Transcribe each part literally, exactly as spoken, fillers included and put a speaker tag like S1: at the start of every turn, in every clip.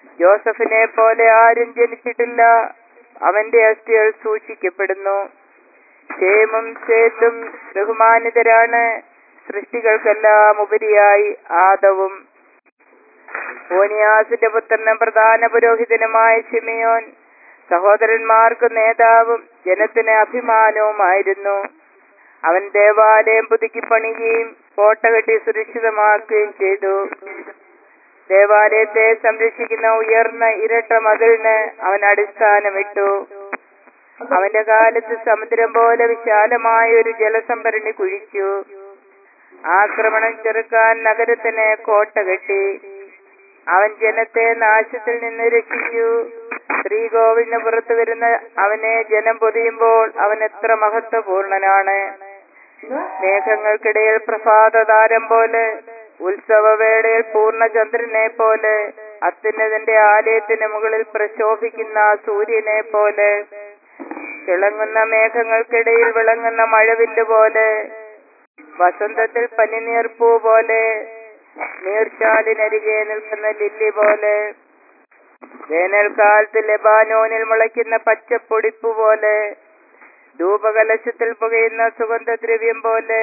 S1: ജോസഫിനെ പോലെ ആരും ജനിച്ചിട്ടില്ല, അവന്റെ അസ്ഥികൾ സൂക്ഷിക്കപ്പെടുന്നു. ഷേമും സേത്തും ബഹുമാനിതരാണ്, സൃഷ്ടികൾക്കെല്ലാം ഉപരിയായി ആദവും. ഓനിയാസിന്റെ പുത്രനും പ്രധാന പുരോഹിതനുമായ ശിമിയോൻ സഹോദരന്മാർക്ക് നേതാവും ജനത്തിന് അഭിമാനവുമായിരുന്നു. അവൻ ദേവാലയം പുതുക്കി പണിയുകയും കോട്ട കെട്ടി സുരക്ഷിതമാക്കുകയും ചെയ്തു. ദേവാലയത്തെ സംരക്ഷിക്കുന്ന ഉയർന്ന ഇരട്ട മതിലിന് അവൻ അടിസ്ഥാനമിട്ടു. അവന്റെ കാലത്ത് സമുദ്രം പോലെ വിശാലമായ ഒരു ജലസംഭരണി കുഴിച്ചു. ആക്രമണം ചെറുക്കാൻ നഗരത്തിന് കോട്ട കെട്ടി. അവൻ ജനത്തെ നാശത്തിൽ നിന്ന് രക്ഷിച്ചു. ശ്രീകോവിലിന് പുറത്തു വരുന്ന അവനെ ജനം പൊതിയുമ്പോൾ അവൻ എത്ര മഹത്വപൂർണനാണ്. മേഘങ്ങൾക്കിടയിൽ പ്രഭാതതാരം പോലെ, ഉത്സവവേളയിൽ പൂർണ്ണചന്ദ്രനെ പോലെ, അത്യുന്നതന്റെ ആലയത്തിന് മുകളിൽ പ്രശോഭിക്കുന്ന സൂര്യനെ പോലെ, തിളങ്ങുന്ന മേഘങ്ങൾക്കിടയിൽ വിളങ്ങുന്ന മഴവില്ല് പോലെ, വസന്തത്തിൽ പനിനീർപ്പൂ പോലെ, നീർച്ചാലിനരികെ നിൽക്കുന്ന ലില്ലി പോലെ, വേനൽക്കാലത്ത് ലെബാനോനിൽ മുളയ്ക്കുന്ന പച്ചപ്പൊടിപ്പു പോലെ, ധൂപകലശത്തിൽ പുകയുന്ന സുഗന്ധദ്രവ്യം പോലെ,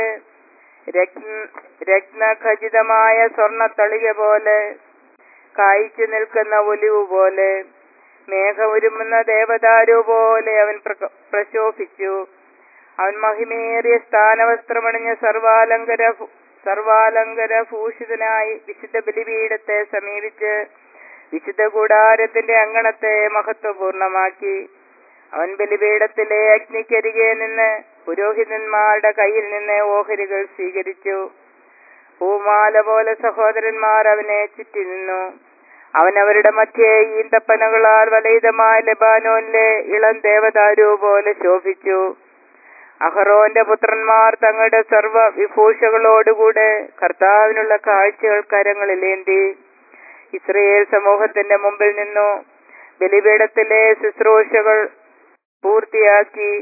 S1: രത്നഖചിതമായ സ്വർണ്ണ തളിക പോലെ, കായ്ച്ചു നിൽക്കുന്ന ഒലിവ് പോലെ, മേഘമുരുമുന്ന ദേവദാരു പോലെ അവൻ പ്രശോഭിച്ചു. അവൻ മഹിമേറിയ സ്ഥാനവസ്ത്രമണിഞ്ഞ സർവാലങ്കര സർവാലങ്കര ഭൂഷിതനായി വിശുദ്ധ ബലിപീഠത്തെ സമീപിച്ച് വിശുദ്ധ കൂടാരത്തിന്റെ അങ്കണത്തെ മഹത്വപൂർണമാക്കി. അവൻ ബലിപീഠത്തിലെ അഗ്നിക്കരികെ നിന്ന് പുരോഹിതന്മാരുടെ കയ്യിൽ നിന്ന് ഓഹരികൾ സ്വീകരിച്ചു. പൂമാല പോലെ സഹോദരന്മാർ അവനെ ചുറ്റി നിന്നു. അവൻ അവരുടെ മധ്യേ ഈന്തപ്പനകളാൽ വലയിതമായ ലെബാനോനിലെ ഇളം ദേവദാരു പോലെ ശോഭിച്ചു. അഹറോന്റെ പുത്രന്മാർ തങ്ങളുടെ സർവ്വ വിഭൂഷകളോടുകൂടെ കർത്താവിനുള്ള കാഴ്ചകൾ കരങ്ങളിലേന്തി ഇസ്രയേൽ സമൂഹത്തിന്റെ മുമ്പിൽ നിന്നു. ബലിപീഠത്തിലെ ശുശ്രൂഷകൾ പൂർത്തിയാക്കി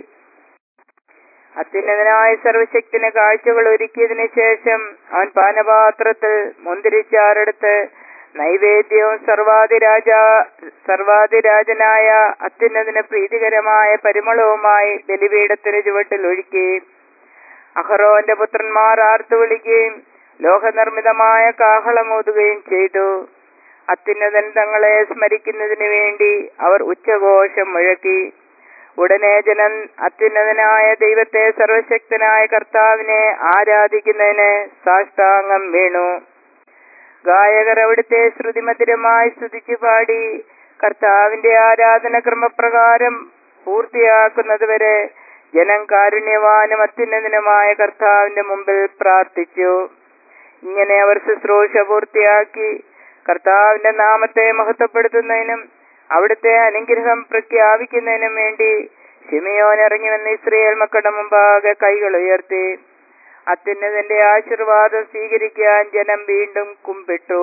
S1: അത്യുന്നതനായ സർവശക്തിന് കാഴ്ചകൾ ഒരുക്കിയതിനു ശേഷം അവൻ പാനപാത്രത്തിൽ മുന്തിരിച്ചാറെടുത്ത് നൈവേദ്യവും സർവാധിരാജ സർവാധിരാജനായ അത്യുന്നതിന് പ്രീതികരമായ പരിമളവുമായി ബലിപീഠത്തിന് ചുവട്ടിൽ ഒഴുക്കി. അഹറോന്റെ പുത്രന്മാർ ആർത്തു വിളിക്കുകയും ലോഹനിർമ്മിതമായ കാഹളമൂതുകയും ചെയ്തു. അത്യുന്നതൻ തങ്ങളെ സ്മരിക്കുന്നതിന് വേണ്ടി അവർ ഉച്ചഘോഷം മുഴക്കി. ഉടനെ ജനം അത്യുന്നതനായ ദൈവത്തെ, സർവശക്തനായ കർത്താവിനെ ആരാധിക്കുന്നതിന് സാഷ്ടാംഗം വീണു. ഗായകർ അവിടുത്തെ ശ്രുതിമധുരമായി സ്തുതിച്ചു പാടി കർത്താവിന്റെ ആരാധന ക്രമപ്രകാരം പൂർത്തിയാക്കുന്നതുവരെ ജനം കാരുണ്യവാനും അത്യുന്നതനുമായ കർത്താവിന്റെ മുമ്പിൽ പ്രാർത്ഥിച്ചു. ഇങ്ങനെ അവർ ശുശ്രൂഷ പൂർത്തിയാക്കി കർത്താവിന്റെ നാമത്തെ മഹത്വപ്പെടുത്തുന്നതിനും അവിടുത്തെ അനുഗ്രഹം പ്രഖ്യാപിക്കുന്നതിനും വേണ്ടി ശിമിയോൻ ഇറങ്ങി വന്ന് ഇസ്രായേൽ മക്കളുടെ മുമ്പാകെ കൈകൾ ഉയർത്തി. അത്യുന്നതന്റെ ആശീർവാദം സ്വീകരിക്കാൻ ജനം വീണ്ടും കുമ്പിട്ടു.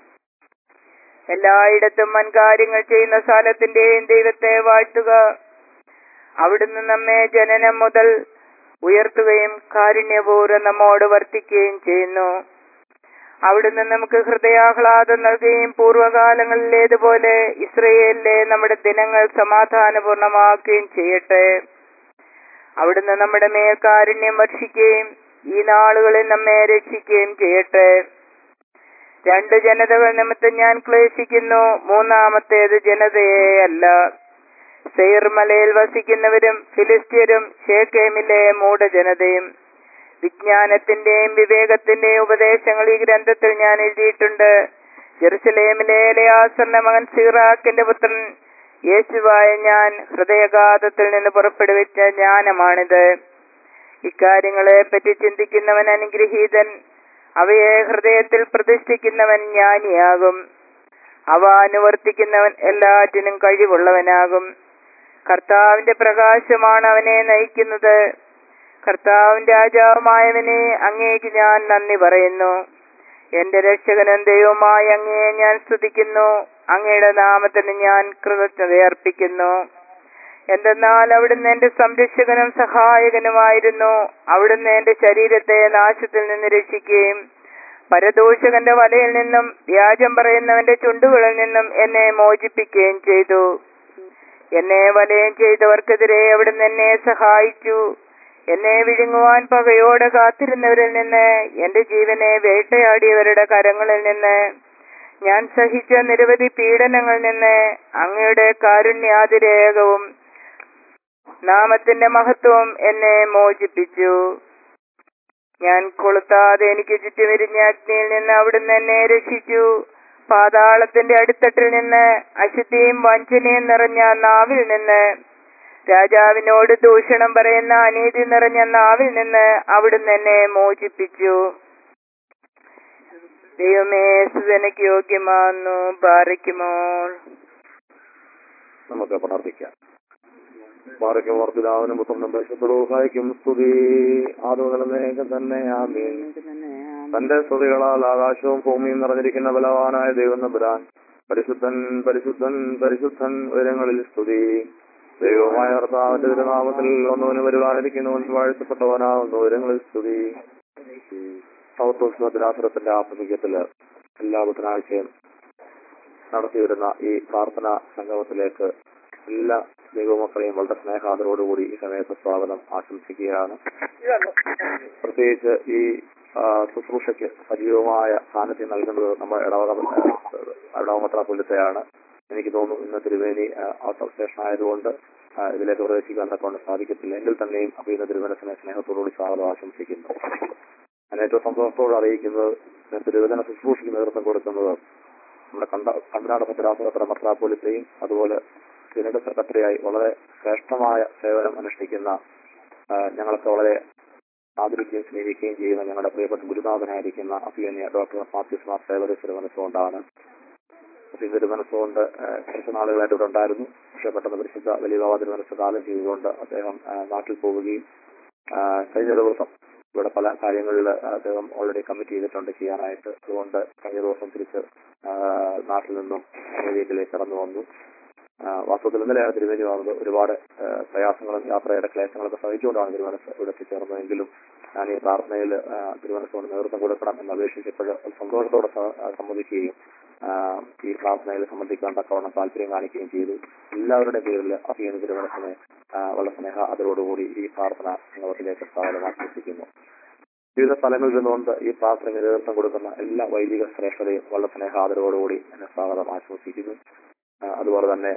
S1: എല്ലായിടത്തും വൻകാര്യങ്ങൾ ചെയ്യുന്ന സ്ഥലത്തിന്റെയും ദൈവത്തെ വാഴ്ത്തുക. അവിടുന്ന് നമ്മെ ജനനം മുതൽ ഉയർത്തുകയും കാരുണ്യപൂർവ്വം നമ്മോട് വർത്തിക്കുകയും ചെയ്യുന്നു. അവിടുന്ന് നമുക്ക് ഹൃദയാഹ്ലാദം നൽകുകയും പൂർവ്വകാലങ്ങളിലേതുപോലെ ഇസ്രയേലിലെ നമ്മുടെ ദിനങ്ങൾ സമാധാനപൂർണമാക്കുകയും ചെയ്യട്ടെ. അവിടുന്ന് നമ്മുടെ മേൽ കാരുണ്യം വർഷിക്കുകയും ഈ നാളുകളിൽ നമ്മെ രക്ഷിക്കുകയും ചെയ്യട്ടെ. രണ്ട് ജനതകൾ നിമിത്തം ഞാൻ ക്ലേശിക്കുന്നു, മൂന്നാമത്തേത് ജനതയെ അല്ല. സെയിർ മലയിൽ വസിക്കുന്നവരും ഫിലിസ്ത്യരും ശേഖേമിലെ മൂഢജനതയും. വിജ്ഞാനത്തിന്റെയും വിവേകത്തിന്റെയും ഉപദേശങ്ങൾ ഈ ഗ്രന്ഥത്തിൽ ഞാൻ എഴുതിയിട്ടുണ്ട്. ജെറുസലേമിലെ എലെയാസറിന്റെ മകൻ സീറാക്കിന്റെ പുത്രൻ യേശുവായ ഞാൻ ഹൃദയഘാതത്തിൽ നിന്ന് പുറപ്പെടുവിച്ച ജ്ഞാനമാണിത്. ഇക്കാര്യങ്ങളെ പറ്റി ചിന്തിക്കുന്നവൻ അനുഗ്രഹീതൻ, അവയെ ഹൃദയത്തിൽ പ്രതിഷ്ഠിക്കുന്നവൻ ജ്ഞാനിയാകും. അവ അനുവർത്തിക്കുന്നവൻ എല്ലാറ്റിനും കഴിവുള്ളവനാകും. കർത്താവിന്റെ പ്രകാശമാണ് അവനെ നയിക്കുന്നത്. കർത്താവിന്റെ രാജാവുമായവനെ അങ്ങേക്ക് ഞാൻ നന്ദി പറയുന്നു. എന്റെ രക്ഷകനും ദൈവമായ അങ്ങയെ ഞാൻ സ്തുതിക്കുന്നു. അങ്ങയുടെ നാമത്തിന് ഞാൻ കൃതജ്ഞത അർപ്പിക്കുന്നു. എന്തെന്നാൽ അവിടുന്ന് എന്റെ സംരക്ഷകനും സഹായകനുമായിരുന്നു. അവിടുന്ന് എന്റെ ശരീരത്തെ നാശത്തിൽ നിന്ന് രക്ഷിക്കുകയും പരദൂഷകന്റെ വലയിൽ നിന്നും വ്യാജം പറയുന്നവന്റെ ചുണ്ടുകളിൽ നിന്നും എന്നെ മോചിപ്പിക്കുകയും ചെയ്തു. എന്നെ വലയം ചെയ്തവർക്കെതിരെ അവിടുന്ന് എന്നെ സഹായിച്ചു. എന്നെ വിഴുങ്ങുവാൻ പകയോടെ കാത്തിരുന്നവരിൽ നിന്ന്, എന്റെ ജീവനെ വേട്ടയാടിയവരുടെ കരങ്ങളിൽ നിന്ന്, ഞാൻ സഹിച്ച നിരവധി പീഡനങ്ങളിൽ നിന്ന് അങ്ങയുടെ കാരുണ്യാതിരേകവും നാമത്തിന്റെ മഹത്വവും എന്നെ മോചിപ്പിച്ചു. ഞാൻ കൊളുത്താതെ എനിക്ക് ചുറ്റുമിരിഞ്ഞ അഗ്നിയിൽ നിന്ന് അവിടുന്ന് എന്നെ രക്ഷിച്ചു. പാതാളത്തിന്റെ അടിത്തട്ടിൽ നിന്ന്, അശുദ്ധിയും വഞ്ചനയും നിറഞ്ഞ നാവിൽ നിന്ന്, രാജാവിനോട് ദൂഷണം പറയുന്ന അനീതി നിറഞ്ഞ നാവിൽ നിന്ന് അവിടുന്ന് എന്നെ മോചിപ്പിച്ചു. ദൈവമേ, സ്തുതിക്ക് യോഗ്യമാകുന്നു. ബാറയ്ക്കുമോ.
S2: നമുക്ക് പ്രാർത്ഥിക്കാം. ബാറയ്ക്കുമോർ പിതാവിനും പുത്രനും പരിശുദ്ധരൂഹായ്ക്കും സ്തുതി. ആദ്യം തന്നെ ആമേൻ. തന്റെ സ്തുതികളാൽ ആകാശവും ഭൂമിയും നിറഞ്ഞിരിക്കുന്ന ബലവാനായ ദൈവം തമ്പുരാൻ പരിശുദ്ധൻ പരിശുദ്ധൻ പരിശുദ്ധൻ ഉയരങ്ങളിൽ സ്തുതി. ദൈവമായ കർത്താവിന്റെ തിരുനാമത്തിൽ ഒന്നവന് വരുവാനിരിക്കുന്നവൻ വാഴ്ത്തപ്പെട്ടവനാകുന്ന ഉയരങ്ങളിൽ സ്തുതി. സൗത്ത് ഭദ്രാസുരത്തിന്റെ ആഭിമുഖ്യത്തില് എല്ലാ ബുധനാഴ്ചയും നടത്തിവരുന്ന ഈ പ്രാർത്ഥനാ സംഗമത്തിലേക്ക് എല്ലാ ദൈവമക്കളെയും വളരെ സ്നേഹാദരോടുകൂടി ഈ സമയത്ത് സ്വാഗതം ആശംസിക്കുകയാണ്. പ്രത്യേകിച്ച് ഈ ശുശ്രൂഷയ്ക്ക് സജീവമായ സാന്നിധ്യം നൽകുന്നത് നമ്മുടെ ഇടവക ഇടവമത്രാപുല്യത്തെയാണ്. എനിക്ക് തോന്നുന്നു ഇന്ന് തിരുവേനി ഔട്ട് ഓഫ് സ്റ്റേഷൻ ആയതുകൊണ്ട് ഇതിലേക്ക് പ്രവേശിക്കാൻ തക്കൊണ്ട് സാധിക്കത്തില്ല. എങ്കിൽ തന്നെയും അഭിനന്ദ തിരുവനസിനെ സ്നേഹത്തോടുകൂടി സ്വാഗതം ആശംസിക്കുന്നു. ഞാൻ ഏറ്റവും സന്തോഷത്തോട് അറിയിക്കുന്നത് തിരുവചന ശുശ്രൂഷയ്ക്ക് നേതൃത്വം കൊടുക്കുന്നത് നമ്മുടെ കണ്ട കണ്ടനാട് ഭദ്രാസുര മെത്രാപ്പൊലീത്തയും അതുപോലെ സിനഡ് സെക്രട്ടറിയായി വളരെ ശ്രേഷ്ഠമായ സേവനം അനുഷ്ഠിക്കുന്ന ഞങ്ങളൊക്കെ വളരെ ആദരിക്കുകയും സ്നേഹിക്കുകയും ചെയ്യുന്ന ഞങ്ങളുടെ പ്രിയപ്പെട്ട ഗുരുനാഥനായിരിക്കുന്ന അഭിനന്യ ഡോക്ടർ മാത്യൂസ് മാർ സേവറി തിരുമനസ്സുകൊണ്ടാണ്. തിരുമനസ്സുകൊണ്ട് കുറച്ച് നാളുകളായിട്ട് ഇവിടെ ഉണ്ടായിരുന്നു. പക്ഷെ പെട്ടെന്ന് പരിശുദ്ധ വലിയ തിരുമനസ്സ് കാലം ചെയ്തുകൊണ്ട് അദ്ദേഹം നാട്ടിൽ പോവുകയും കഴിഞ്ഞ ദിവസം ഇവിടെ പല കാര്യങ്ങളിൽ അദ്ദേഹം ഓൾറെഡി കമ്മിറ്റ് ചെയ്തിട്ടുണ്ട് ചെയ്യാനായിട്ട്. അതുകൊണ്ട് കഴിഞ്ഞ ദിവസം തിരിച്ച് നാട്ടിൽ നിന്നും അമേരിക്കയിലേക്ക് കടന്നു വന്നു. വാസ്തവത്തിൽ ഇന്നലെയാണ് തിരുവേനി വന്നത്. ഒരുപാട് പ്രയാസങ്ങളും യാത്രയുടെ ക്ലേശങ്ങളൊക്കെ സഹിച്ചുകൊണ്ടാണ് തിരുവനസ് ഇവിടെ എത്തിച്ചേർന്നതെങ്കിലും ഞാൻ ഈ പ്രാർത്ഥനയിൽ തിരുവനസ്സുകൊണ്ട് നേതൃത്വം കൊടുക്കണം എന്ന് അപേക്ഷിച്ചപ്പോൾ സന്തോഷത്തോടെ സമ്മതിക്കുകയും ഈ പ്രാർത്ഥനയിൽ സംബന്ധിക്കാൻ തക്കവണ്ണം താല്പര്യം കാണിക്കുകയും ചെയ്തു. എല്ലാവരുടെ പേരിൽ അഭിനന്ദ തിരുവനസിനെ വളരെ സ്നേഹ അതോടുകൂടി ഈ പ്രാർത്ഥന സംഗമത്തിലേക്ക് സ്വാഗതം ആശംസിക്കുന്നു. വിവിധ സ്ഥലങ്ങളിൽ നിന്നുകൊണ്ട് ഈ പ്രാർത്ഥനയ്ക്ക് നേതൃത്വം കൊടുക്കുന്ന എല്ലാ വൈദിക ശ്രേഷ്ഠതയും വളരെ സ്നേഹ ആദരവോടുകൂടി എന്നെ സ്വാഗതം ആശംസിക്കുന്നു. അതുപോലെ തന്നെ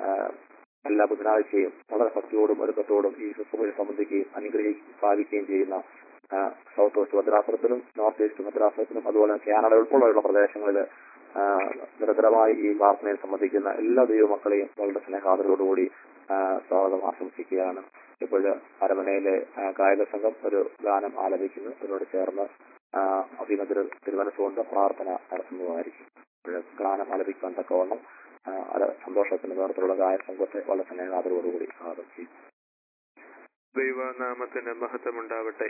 S2: എല്ലാ ബുധനാഴ്ചയും വളരെ ഭക്തിയോടും ഒരുക്കത്തോടും ഈ ശുശ്രൂഷ സംബന്ധിക്കുകയും അനുഗ്രഹിക്കുകയും പാലിക്കുകയും ചെയ്യുന്ന സൗത്ത് വെസ്റ്റ് ഭദ്രാസുരത്തിലും നോർത്ത് ഈസ്റ്റ് ഭദ്രാസുരത്തിലും അതുപോലെ കാനഡ ഉൾപ്പെടെയുള്ള പ്രദേശങ്ങളിൽ നിരന്തരമായി ഈ പ്രാർത്ഥനയിൽ സംബന്ധിക്കുന്ന എല്ലാ ദൈവമക്കളെയും വളരെ സ്നേഹാദരോടുകൂടി സ്വാഗതം ആശംസിക്കുകയാണ്. ഇപ്പോൾ അരമനയിലെ ഗായക സംഘം ഒരു ഗാനം ആലപിക്കുന്നു. അതിനോട് ചേർന്ന് അഭിനന്ദ തിരുമനസ്സുകൊണ്ട് പ്രാർത്ഥന നടത്തുന്നതായിരിക്കും. ഗാനം ആലപിക്കാൻ തക്കവണ്ണം അത് സന്തോഷത്തിന്റെ നേതൃത്വത്തിലുള്ള ഗായക സംഘത്തെ വളരെ സ്നേഹാദരോടുകൂടി സ്വാഗതം ചെയ്യും.
S3: ദൈവനാമത്തിന് മഹത്വമുണ്ടാവട്ടെ.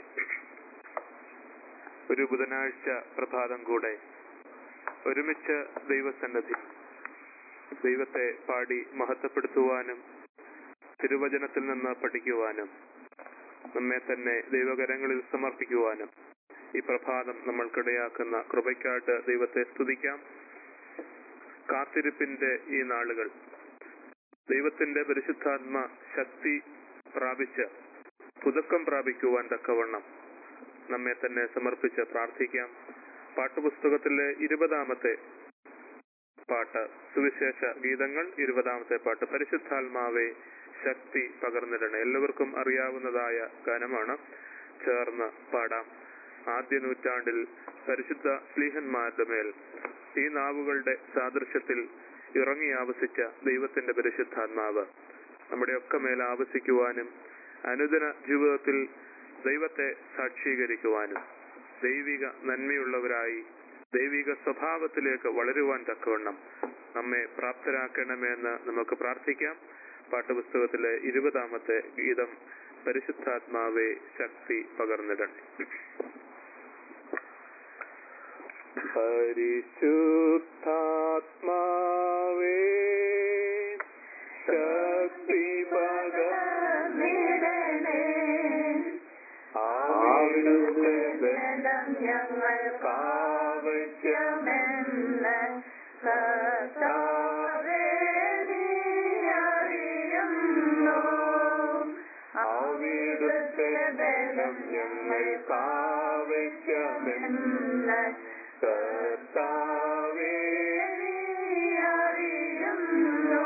S3: ഒരു ബുധനാഴ്ച പ്രഭാതം കൂടെ ഒരുമിച്ച് ദൈവസന്നിധി ദൈവത്തെ പാടി മഹത്വപ്പെടുത്തുവാനും തിരുവചനത്തിൽ നിന്ന് പഠിക്കുവാനും നമ്മെ തന്നെ ദൈവകരങ്ങളിൽ സമർപ്പിക്കുവാനും ഈ പ്രഭാതം നമ്മൾക്കിടയാക്കുന്ന കൃപയ്ക്കായിട്ട് ദൈവത്തെ സ്തുതിക്കാം. കാത്തിരിപ്പിന്റെ ഈ നാളുകൾ ദൈവത്തിന്റെ പരിശുദ്ധാത്മ ശക്തി പ്രാപിച്ച് പുതുക്കം പ്രാപിക്കുവാൻ തക്കവണ്ണം നമ്മെ തന്നെ സമർപ്പിച്ച് പ്രാർത്ഥിക്കാം. പാട്ടുപുസ്തകത്തിലെ ഇരുപതാമത്തെ പാട്ട് സുവിശേഷ ഗീതങ്ങൾ ഇരുപതാമത്തെ പാട്ട് പരിശുദ്ധാത്മാവേ ശക്തി പകർന്നിടണേ. എല്ലാവർക്കും അറിയാവുന്നതായ ഗാനമാണ്. ചേർന്ന് പാടാം. ആദ്യ നൂറ്റാണ്ടിൽ പരിശുദ്ധ സ്ലീഹന്മാരുടെ മേൽ ഈ നാവുകളുടെ സാദൃശ്യത്തിൽ ഇറങ്ങി ആവസിച്ച ദൈവത്തിന്റെ പരിശുദ്ധാത്മാവ് നമ്മുടെയൊക്കെ മേൽ ആവസിക്കുവാനും അനുദിന ജീവിതത്തിൽ ദൈവത്തെ സാക്ഷീകരിക്കുവാനും ദൈവിക നന്മയുള്ളവരായി ദൈവിക സ്വഭാവത്തിലേക്ക് വളരുവാൻ തക്കവണ്ണം നമ്മെ പ്രാപ്തരാക്കണമെന്ന് നമുക്ക് പ്രാർത്ഥിക്കാം. പാഠപുസ്തകത്തിലെ ഇരുപതാമത്തെ ഗീതം പരിശുദ്ധാത്മാവേ ശക്തി പകർന്നിടണേ. പരിശുദ്ധാത്മാവേ ശക്തി പകർന്നിടണേ. അവിടുത്തെ ബലം ഞങ്ങൾക്കാവശ്യം. അവിടുത്തെ ബലം ഞങ്ങൾക്കാവശ്യമെന്ന് കർത്താവേ നീ അറിയുന്നു.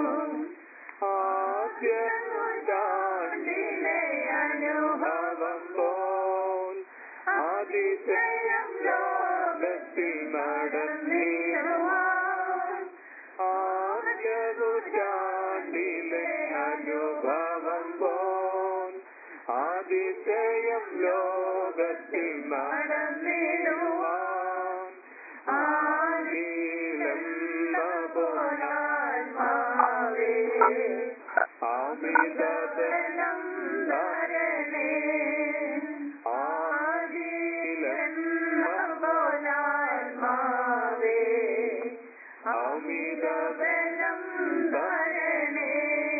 S3: ആദ്യ നൂറ്റാണ്ടിലെ അനുഭവം പോൽ അതിശയം ലോകത്തിൽ നടന്നിടുവാൻ, ആദ്യ നൂറ്റാണ്ടിലെ അനുഭവം പോൽ അതിശയം ലോകത്തിൽ നടന്നിടുവാൻ, ആദിയിലെന്ന പോലാത്മാവേ അമിതബലം തരണേ, ആദിയിലെന്ന പോലാത്മാവേ അമിതബലം തരണേ,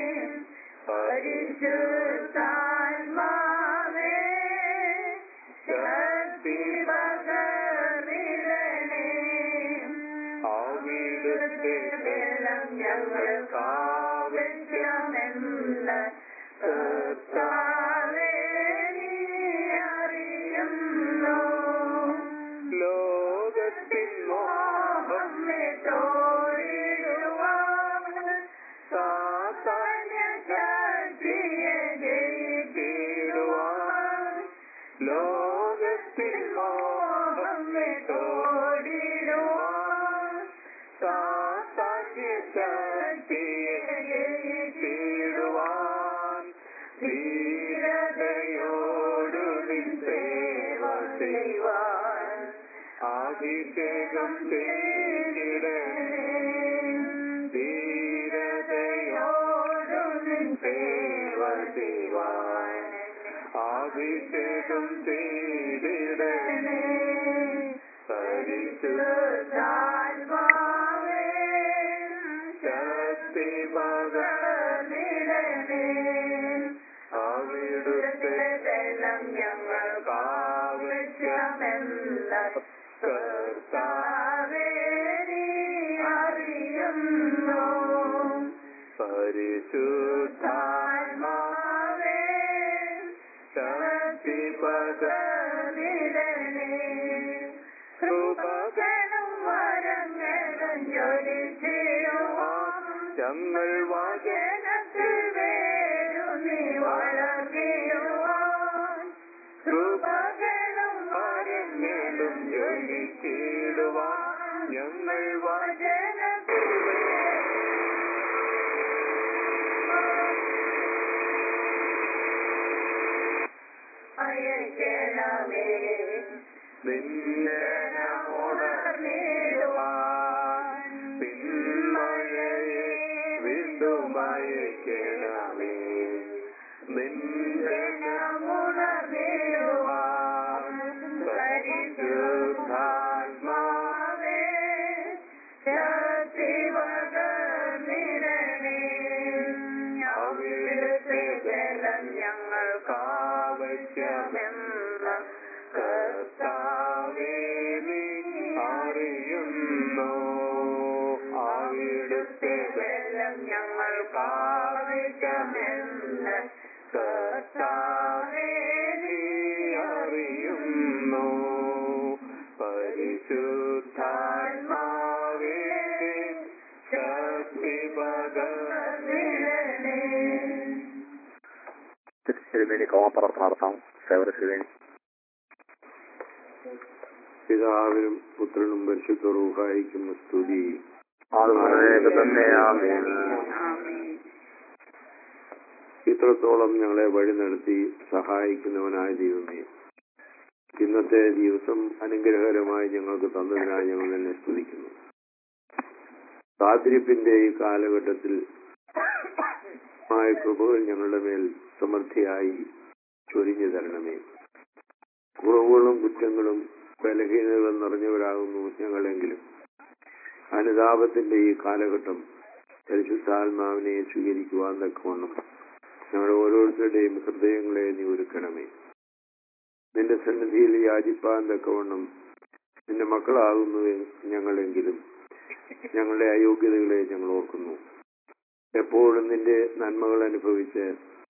S3: പരിശുദ്ധാത്മാവേ ശക്തി പകർന്നിടണേ, അവിടുത്തെ ബലം ഞങ്ങൾക്കാവശ്യമെന്ന് കർത്താവേ നീ അറിയുന്നു. ലോകത്തിൻ മോഹം തോടിടുവാൻ, സാത്താന്യ ശക്തിയെ ജയിച്ചിടുവാൻ, ലോകത്തിൻ മോഹം തോടിടുവാൻ, സാത്താന്യ ശക്തിയെ ജയിച്ചിടുവാൻ, ധീരതയോടു നിൻ സേവ ചെയ്യുവാൻ അഭിഷേകം ചെയ്തിടണേ, ധീരതയോടു നിൻ സേവ ചെയ്യുവാൻ അഭിഷേകം ചെയ്തിടണേ, പരിശുദ്ധാത്മാവേ ശക്തി പകർന്നിടണേ, അവിടുത്തെ ബലം ഞങ്ങൾക്കാവശ്യമെന്ന് കർത്താവേ നീ അറിയുന്നു. പരിശുദ്ധാത്മാവേ ശക്തി പകർന്നിടണേ, കൃപകളും വരങ്ങളും ജ്വലിച്ചിടുവാൻ, ഞങ്ങൾ വചനത്തിൽ വേരുന്നി വളർന്നിടുവാൻ, കൃപകളും വരങ്ങളും ജ്വലിച്ചിടുവാൻ, ഞങ്ങൾ വചനത്തിൽ അയക്കണമേ, നിന്നെ ഉണർന്നിടുവാൻ, പിന്മഴയെ വീണ്ടും അയക്കണമേ, നിന്നെ ഉണർന്നിടുവാൻ, പരിശുദ്ധാത്മാവേ ശക്തി പകർന്നിടണേ, അവിടുത്തെ ബലം ഞങ്ങൾക്കാവശ്യമെന്ന് കർത്താവേ നീ അറിയുന്നു, അവിടുത്തെ ബലം ഞങ്ങൾക്കാവശ്യമെന്ന് കർത്താവേ നീ അറിയുന്നു, പരിശുദ്ധാത്മാവേ ശക്തി പകർന്നിടണേ.
S2: തിരുമേനി കോമപ്രവർത്തനം നടത്താം. സേവന തിരുമേനി.
S4: പിതാവിനും പുത്രനും പരിശുദ്ധ റൂഹായിക്കും സ്തുതി. ഇത്രത്തോളം ഞങ്ങളെ വഴി നടത്തി സഹായിക്കുന്നവനായ ദൈവമേ, ഇന്നത്തെ ദിവസം അനുഗ്രഹകരമായി ഞങ്ങൾക്ക് തന്നതിനായി ഞങ്ങൾ തന്നെ സ്തുതിക്കുന്നു. കാത്തിരിപ്പിന്റെ ഈ കാലഘട്ടത്തിൽ കൃപകൾ ഞങ്ങളുടെ മേൽ സമൃദ്ധിയായി ചൊരിഞ്ഞു തരണമേ. കുറവുകളും കുറ്റങ്ങളും ബലഹീനതകളും നിറഞ്ഞവരാകുന്നു ഞങ്ങളെങ്കിലും അനുതാപത്തിന്റെ ഈ കാലഘട്ടം പരിശുദ്ധാത്മാവിനെ സ്വീകരിക്കുവാൻ തക്കവണ്ണം ഞങ്ങളുടെ ഓരോരുത്തരുടെയും ഹൃദയങ്ങളെ നീ ഒരുക്കണമേ. നിന്റെ സന്നിധിയിൽ യാചിപ്പാൻ തക്കവണ്ണം നിന്റെ മക്കളാകുന്നു ഞങ്ങളെങ്കിലും ഞങ്ങളുടെ അയോഗ്യതകളെ ഞങ്ങൾ ഓർക്കുന്നു. എപ്പോഴും നിന്റെ നന്മകൾ അനുഭവിച്ച്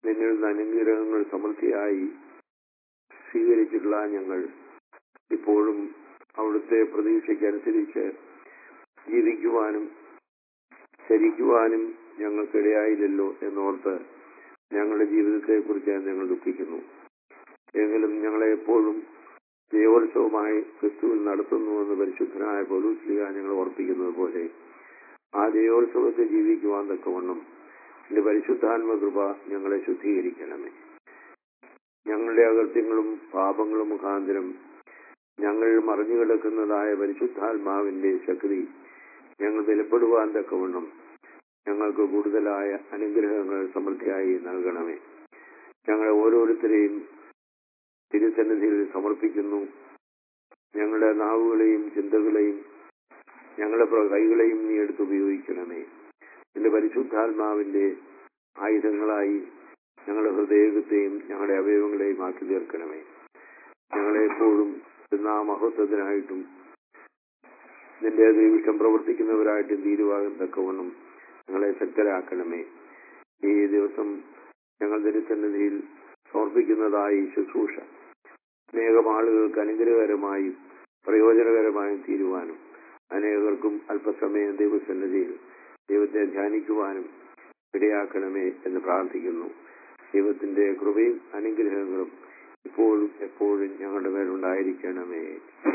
S4: നിന്നിൽ നിന്ന് അനുഗ്രഹങ്ങൾ സമൃദ്ധിയായി സ്വീകരിച്ചിട്ടുള്ള ഞങ്ങൾ ഇപ്പോഴും അവിടുത്തെ പ്രതീക്ഷയ്ക്കനുസരിച്ച് ജീവിക്കുവാനും ചരിക്കുവാനും ഞങ്ങൾക്കിടയായില്ലല്ലോ എന്നോർത്ത് ഞങ്ങളുടെ ജീവിതത്തെക്കുറിച്ച് ഞങ്ങൾ ദുഃഖിക്കുന്നു. എങ്കിലും ഞങ്ങളെ എപ്പോഴും ദൈവോത്സവമായി ക്രിസ്തുവിൽ നടത്തുന്നുവെന്ന് പരിശുദ്ധനായ പൗലോസ്ലീഹ ഞങ്ങൾ ഓർപ്പിക്കുന്നത് പോലെ ആ ദൈവോത്സവത്തെ ജീവിക്കുവാൻ തക്കവണ്ണം എന്റെ പരിശുദ്ധാത്മകൃപ ഞങ്ങളെ ശുദ്ധീകരിക്കണമേ. ഞങ്ങളുടെ അകൃത്യങ്ങളും പാപങ്ങളും മുഖാന്തരം ഞങ്ങൾ മറിഞ്ഞു കിടക്കുന്നതായ പരിശുദ്ധാത്മാവിന്റെ ശക്തി ഞങ്ങൾ ബലപ്പെടുവാൻ തക്കവണ്ണം ഞങ്ങൾക്ക് കൂടുതലായ അനുഗ്രഹങ്ങൾ സമൃദ്ധിയായി നൽകണമേ. ഞങ്ങളെ ഓരോരുത്തരെയും തിരുസന്നിധിയിൽ സമർപ്പിക്കുന്നു. ഞങ്ങളുടെ നാവുകളെയും ചിന്തകളെയും ഞങ്ങളുടെ കൈകളെയും നീ എടുത്തുപയോഗിക്കണമേ. നിന്റെ പരിശുദ്ധാത്മാവിന്റെ ആയുധങ്ങളായി ഞങ്ങളുടെ ഹൃദയത്തെയും ഞങ്ങളുടെ അവയവങ്ങളെയും ആക്കി തീർക്കണമേ. ഞങ്ങളെപ്പോഴും ആ മഹത്വത്തിനായിട്ടും നിന്റെ ദൈവിഷ്ടം പ്രവർത്തിക്കുന്നവരായിട്ടും തീരുവാൻ തക്കവണ്ണം ഞങ്ങളെ ശക്തരാക്കണമേ. ഈ ദിവസം ഞങ്ങൾ തിരുസന്നിധിയിൽ സമർപ്പിക്കുന്നതായി ശുശ്രൂഷ അനേകം ആളുകൾക്ക് അനുഗ്രഹകരമായും പ്രയോജനകരമായും തീരുവാനും അനേകർക്കും അല്പസമയം ദൈവസന്നിധിയിൽ ദൈവത്തെ ധ്യാനിക്കുവാനും ഇടയാക്കണമേ എന്ന് പ്രാർത്ഥിക്കുന്നു. ദൈവത്തിന്റെ കൃപയും അനുഗ്രഹങ്ങളും ഇപ്പോഴും എപ്പോഴും ഞങ്ങളുടെ മേലുണ്ടായിരിക്കണമേ.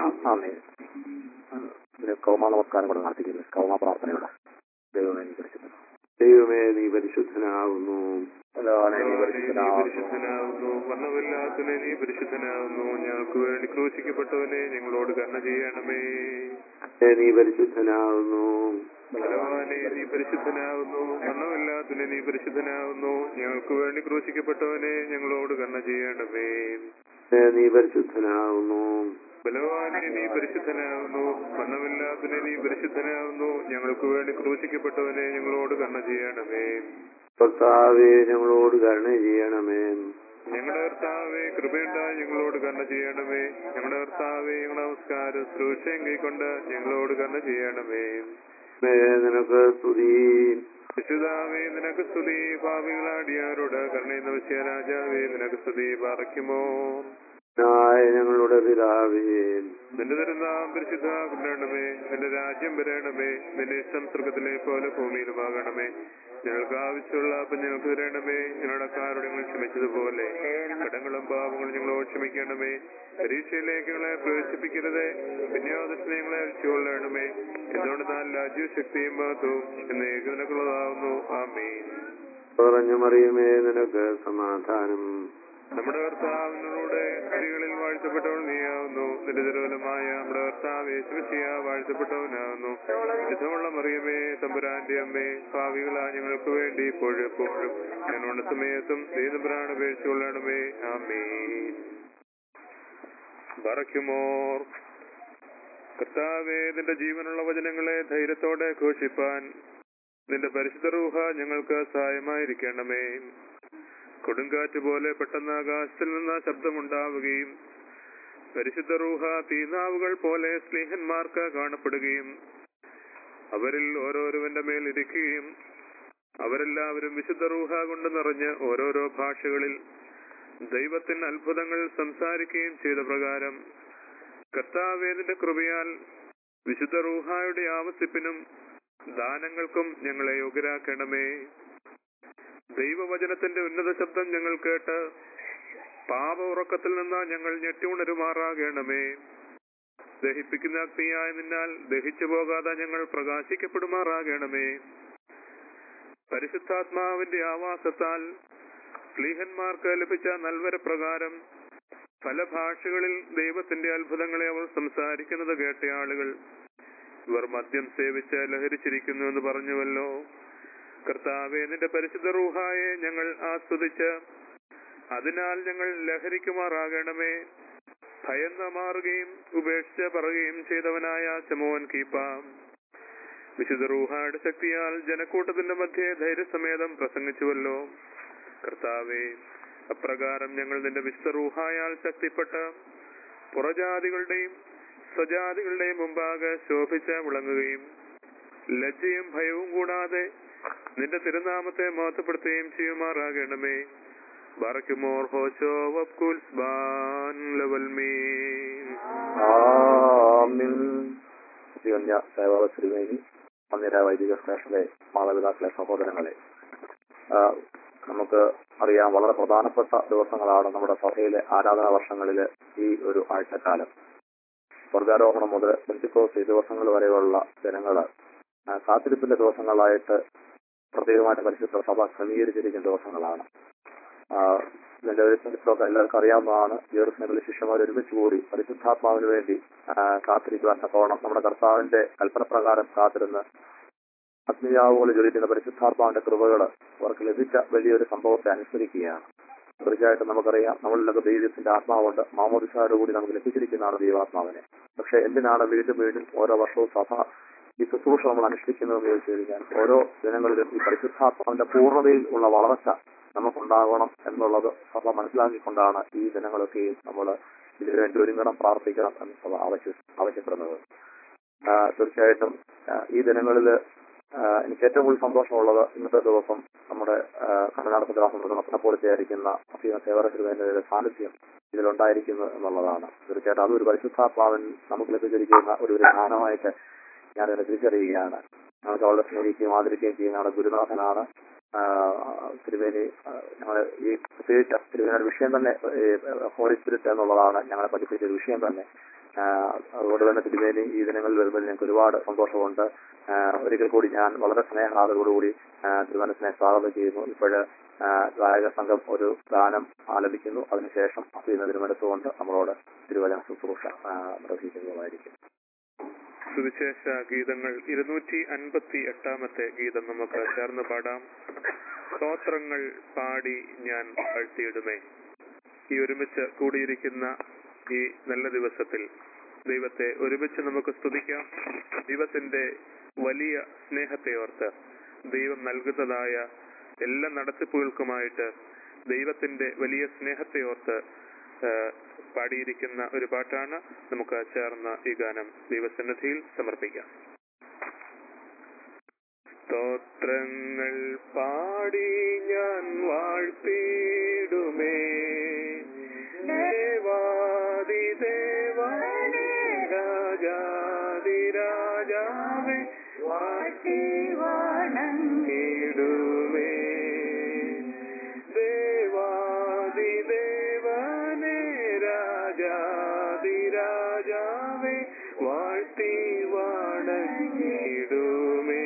S2: കൗമ നമസ്കാരം കൂടെ പ്രാർത്ഥിക്കുന്നു. കൗമ പ്രാർത്ഥനയോടെ ദൈവമേ നീ പരിശുദ്ധനാകുന്നു.
S4: ദൈവമേ നീ പരിശുദ്ധനാകുന്നു.
S3: പരിശുദ്ധനാകുന്നു. വർണ്ണമില്ലാത്തവനെ നീ പരിശുദ്ധനാകുന്നു. ഞങ്ങൾക്ക് വേണ്ടി ക്രൂശിക്കപ്പെട്ടവനെ ഞങ്ങളോട് കരുണ ചെയ്യണമേ.
S4: നീ പരിശുദ്ധനാകുന്നു.
S3: ബലവാനെ നീ പരിശുദ്ധനാകുന്നു. വർണ്ണമില്ലാത്തവനെ നീ പരിശുദ്ധനാകുന്നു. ഞങ്ങൾക്ക് വേണ്ടി ക്രൂശിക്കപ്പെട്ടവനെ ഞങ്ങളോട് കരുണ ചെയ്യണമേ.
S4: നീ പരിശുദ്ധനാകുന്നു.
S3: ബലവാനെ നീ പരിശുദ്ധനാകുന്നു. വർണ്ണമില്ലാത്തവനെ നീ പരിശുദ്ധനാകുന്നു. ഞങ്ങൾക്ക് വേണ്ടി ക്രൂശിക്കപ്പെട്ടവനെ ഞങ്ങളോട് കരുണ ചെയ്യണമേ.
S4: കർത്താവേ ഞങ്ങളോട് കരുണ ചെയ്യണമേ.
S3: ഞങ്ങളുടെ കർത്താവേ കൃപയുണ്ടായി ഞങ്ങളോട് കരുണ ചെയ്യണമേ. ഞങ്ങളുടെ കർത്താവേ ഞങ്ങളുടെ നമസ്കാരം ശ്രൂഷയും കൈക്കൊണ്ട് ഞങ്ങളോട് കരുണ ചെയ്യണമേ.
S4: നിനക്ക് സ്തുതി.
S3: വിശുദ്ധാവേ നിനക്ക് സ്തുതി. പാപികളാടിയാരോട് കരുണയുന്ന വിശയ രാജാവേ നിനക്ക് സ്തുതി. പാറയ്ക്കുമോ
S4: ഞങ്ങളുടെ പിതാവേ
S3: നിന്റെ തിരുനാം പരിശുദ്ധ കൊണ്ടണമേ. നിന്റെ രാജ്യം വരണമേ. നിന്റെ ഇഷ്ടം സ്വർഗത്തിലെ പോലെ ഭൂമിയിലുമാകണമേ. ഞങ്ങൾക്ക് ആവശ്യമുള്ള അപ്പം ഞങ്ങൾക്ക് തരണമേ. ഞങ്ങളുടെ കാരോട് ഞങ്ങൾ ക്ഷമിച്ചതുപോലെ കടങ്ങളും പാപങ്ങളും ഞങ്ങളോട് ക്ഷമിക്കണമേ. പരീക്ഷയിലേക്ക് ഞങ്ങളെ പ്രവേശിപ്പിക്കരുത്. വിന്യാസത്തിന് ഞങ്ങളെ അഴിച്ചുകൊള്ളണമേ. എന്തുകൊണ്ട് താൻ രാജ്യവും ശക്തിയും മഹത്വവും എന്നേക്ക് നിനക്കുള്ളതാവുന്നു. ആമേൻ.
S4: പറഞ്ഞു മറിയമേ നിനക്ക് സമാധാനം.
S3: നമ്മുടെ കർത്താവിനോട് സ്ത്രീകളിൽ വാഴ്ത്തപ്പെട്ടവൻ നീയാവുന്നു. നിന്റെ ദുർബലമായ നമ്മുടെ കർത്താവ് യേശുമിശിഹ വാഴ്ത്തപ്പെട്ടവനാവുന്നു. ശുദ്ധമുള്ള മറിയമേ തമ്പുരാന്റെ അമ്മേ, പാപികളാ ഞങ്ങൾക്ക് വേണ്ടി ഇപ്പോഴും എപ്പോഴും ഞങ്ങളുടെ സമയത്തും ദൈവപുരാണ് അപേക്ഷിച്ചുകൊള്ളണമേ. ആമേൻ. ബറക്കുമോർ. കർത്താവേ നിന്റെ ജീവനുള്ള വചനങ്ങളെ ധൈര്യത്തോടെ ഘോഷിപ്പാൻ നിന്റെ പരിശുദ്ധ റൂഹ ഞങ്ങൾക്ക് സഹായമായിരിക്കണമേ. കൊടുങ്കാറ്റ് പോലെ പെട്ടെന്ന് ആകാശത്തിൽ നിന്ന് ശബ്ദമുണ്ടാവുകയും പരിശുദ്ധ റൂഹ തീനാവുകൾ പോലെ സ്നേഹന്മാർക്ക് കാണപ്പെടുകയും അവരിൽ ഓരോരുവന്റെ മേൽ ഇരിക്കുകയും അവരെല്ലാവരും വിശുദ്ധ റൂഹ കൊണ്ട് നിറഞ്ഞ് ഓരോരോ ഭാഷകളിൽ ദൈവത്തിന് അത്ഭുതങ്ങൾ സംസാരിക്കുകയും ചെയ്ത പ്രകാരം കർത്താവേ നിന്റെ കൃപയാൽ വിശുദ്ധ റൂഹായുടെ ആവസിപ്പിനും ദാനങ്ങൾക്കും ഞങ്ങളെ യോഗ്യരാക്കണമേ. ദൈവവചനത്തിന്റെ ഉന്നത ശബ്ദം ഞങ്ങൾ കേട്ട് പാപ ഉറക്കത്തിൽ നിന്ന് ഞങ്ങൾ ഞെട്ടിയുണരുമാറാകണമേ. ദഹിപ്പിക്കുന്ന അഗ്നിയായ നിന്നാൽ ദഹിച്ചു പോകാതെ ഞങ്ങൾ പ്രകാശിക്കപ്പെടുമാറാകണമേ. പരിശുദ്ധാത്മാവിന്റെ ആവാസത്താൽ സ്ലീഹന്മാർക്ക് ലഭിച്ച നൽവര പ്രകാരം പല ഭാഷകളിൽ ദൈവത്തിന്റെ അത്ഭുതങ്ങളെ അവർ സംസാരിക്കുന്നത് കേട്ട ആളുകൾ ഇവർ മദ്യം സേവിച്ച് ലഹരിച്ചിരിക്കുന്നു എന്ന് പറഞ്ഞുവല്ലോ. കർത്താവേ നിന്റെ പരിശുദ്ധ റൂഹായെ ഞങ്ങൾ ആസ്വദിച്ച് അതിനാൽ ഞങ്ങൾ ലഹരിക്കുമാറാകണമേ. ഭയന്ന് മാറുകയും ഉപേക്ഷിച്ച് പറയുകയും ചെയ്തവനായ ശമോൻ കീപ്പ വിശുദ്ധ റൂഹായുടെ ശക്തിയാൽ ജനക്കൂട്ടത്തിന്റെ മധ്യേ ധൈര്യസമേതം പ്രസംഗിച്ചുവല്ലോ. കർത്താവേ അപ്രകാരം ഞങ്ങൾ നിന്റെ വിശുദ്ധ റൂഹായാൽ ശക്തിപ്പെട്ട് പുറജാതികളുടെയും സ്വജാതികളുടെയും മുമ്പാകെ ശോഭിച്ച് വിളങ്ങുകയും ലജ്ജയും ഭയവും കൂടാതെ നിന്റെ തിരുനാമത്തെ മഹത്വപ്പെടുത്തുകയും ചെയ്യുമാറാകണമേ. ബാറക്കുമോർ ഹോശോ വബ്കുൽസ് ബാൻ ലവൽമീൻ.
S2: ആമീൻ. തികഞ്ഞ സേവാ തിരുമേനി, മന്ദിര വൈദിക ശ്രേഷ്ഠരെ, മാതാപിതാക്കളെ, സഹോദരങ്ങളെ, നമുക്ക് അറിയാം വളരെ പ്രധാനപ്പെട്ട ദിവസങ്ങളാണ് നമ്മുടെ സഭയിലെ ആരാധനാ വർഷങ്ങളിലെ ഈ ഒരു ആഴ്ചക്കാലം. സ്വർഗാരോഹണം മുതൽ പെന്തിക്കോസ്ത് ദിവസങ്ങൾ വരെയുള്ള ജനങ്ങള് കാത്തിരിപ്പിന്റെ ദിവസങ്ങളായിട്ട് പ്രത്യേകമായിട്ട് പരിശുദ്ധ സഭ ക്രമീകരിച്ചിരിക്കുന്ന ദിവസങ്ങളാണ്. ഇതിന്റെ ഒരു ചരിത്രമൊക്കെ എല്ലാവർക്കും അറിയാവുന്നതാണ്. ജെറുസലേമിലെ ശിഷ്യന്മാർ ഒരുമിച്ച് കൂടി പരിശുദ്ധാത്മാവിന് വേണ്ടി കാത്തിരിക്കുവാൻ തക്കവണ്ണം നമ്മുടെ കർത്താവിന്റെ കൽപ്പനപ്രകാരം കാത്തിരുന്ന് അഗ്നിയാവോളം ജ്വലിക്കുന്ന പരിശുദ്ധാത്മാവിന്റെ കൃപകൾ അവർക്ക് ലഭിച്ച വലിയൊരു സംഭവത്തെ അനുസ്മരിക്കുകയാണ്. തീർച്ചയായിട്ടും നമുക്കറിയാം, നമ്മളിലൊക്കെ ദൈവത്തിന്റെ ആത്മാവുണ്ട്. മാമോദിസയോടുകൂടി നമുക്ക് ലഭിച്ചിരിക്കുന്നതാണ് ദൈവാത്മാവിനെ. പക്ഷെ എന്തിനാണ് വീണ്ടും വീണ്ടും ഓരോ വർഷവും സഭ ഈ ശുശ്രൂഷ നമ്മൾ അനുഷ്ഠിക്കുന്നതെന്ന് ചോദിച്ചു കഴിഞ്ഞാൽ, ഓരോ ജനങ്ങളിലും ഈ പരിശുദ്ധാത്മാവിന്റെ പൂർണ്ണതയിൽ ഉള്ള വളർച്ച നമുക്കുണ്ടാകണം എന്നുള്ളത് സഭ മനസ്സിലാക്കിക്കൊണ്ടാണ് ഈ ജനങ്ങളൊക്കെയും നമ്മൾ ഇതിനു വേണ്ടി ഒരുങ്ങണം, പ്രാർത്ഥിക്കണം എന്ന് സഭ ആവശ്യ ആവശ്യപ്പെടുന്നത്. തീർച്ചയായിട്ടും ഈ ദിനങ്ങളിൽ എനിക്ക് ഏറ്റവും കൂടുതൽ സന്തോഷമുള്ളത് ഇന്നത്തെ ദിവസം നമ്മുടെ കർണാടക പത്രപ്പോലത്തെയായിരിക്കുന്ന സേവകരുടെ സാന്നിധ്യം ഇതിലുണ്ടായിരിക്കുന്നു എന്നുള്ളതാണ്. തീർച്ചയായിട്ടും അതൊരു പരിശുദ്ധാത്മാവൻ നമുക്ക് ലഭിച്ചിരിക്കുന്ന ഒരു ജ്ഞാനമായിട്ട് ഞാനതിനെ തിരിച്ചറിയുകയാണ്. നമുക്ക് അവളെ സ്നേഹിക്കുകയും ആദരിക്കുകയും ചെയ്യുന്ന നമ്മുടെ ഗുരുനാഥനാണ് തിരുവേനി. ഞങ്ങൾ ഈ പ്രത്യേകിച്ച് തിരുവേനിയുടെ വിഷയം തന്നെ ഹോളി സ്പിരിറ്റ് എന്നുള്ളതാണ് ഞങ്ങളെ പഠിപ്പിച്ച ഒരു വിഷയം തന്നെ. അതുകൊണ്ട് തന്നെ തിരുവേനി ഈ ദിനങ്ങളിൽ വരുമ്പോൾ ഞങ്ങൾക്ക് ഒരുപാട് സന്തോഷമുണ്ട്. ഒരിക്കൽ കൂടി ഞാൻ വളരെ സ്നേഹാദരോടുകൂടി തിരുവനന്തപുരത്തിനെ സ്വാഗതം ചെയ്യുന്നു. ഇപ്പോഴ് ഗായക സംഘം ഒരു ഗാനം ആലപിക്കുന്നു. അതിനുശേഷം അസീന തിരുവനന്തപുരത്തുകൊണ്ട് നമ്മളോട് തിരുവചന ശുശ്രൂഷ നിർവഹിക്കുന്നതായിരിക്കും.
S3: സുവിശേഷ ഗീതങ്ങൾ ഇരുന്നൂറ്റി അൻപത്തി എട്ടാമത്തെ ഗീതം നമുക്ക് ചേർന്ന് പാടാം. സ്തോത്രങ്ങൾ പാടി ഞാൻ വാഴ്ത്തിയിടുമേ. ഈ ഒരുമിച്ച് കൂടിയിരിക്കുന്ന ഈ നല്ല ദിവസത്തിൽ ദൈവത്തെ ഒരുമിച്ച് നമുക്ക് സ്തുതിക്കാം. ദൈവത്തിന്റെ വലിയ സ്നേഹത്തെ ഓർത്ത്, ദൈവം നൽകുന്നതായ എല്ലാ നടത്തിപ്പുകൾക്കുമായിട്ട് ദൈവത്തിന്റെ വലിയ സ്നേഹത്തെ ഓർത്ത് പാടിയിരിക്കുന്ന ഒരു പാട്ടാണ്. നമുക്ക് ചേർന്ന ഈ ഗാനം ദൈവസന്നിധിയിൽ സമർപ്പിക്കാം. സ്തോത്രങ്ങൾ പാടി ഞാൻ വാഴ്ത്തിയിടുമേ, ദേവാദി ദേവനേ രാജാദി രാജാവേ വാഴ്ത്തി വണങ്ങിടുമേ, ദേവാദി ദേവനേ രാജാദി രാജാവേ വാഴ്ത്തി വണങ്ങിടുമേ.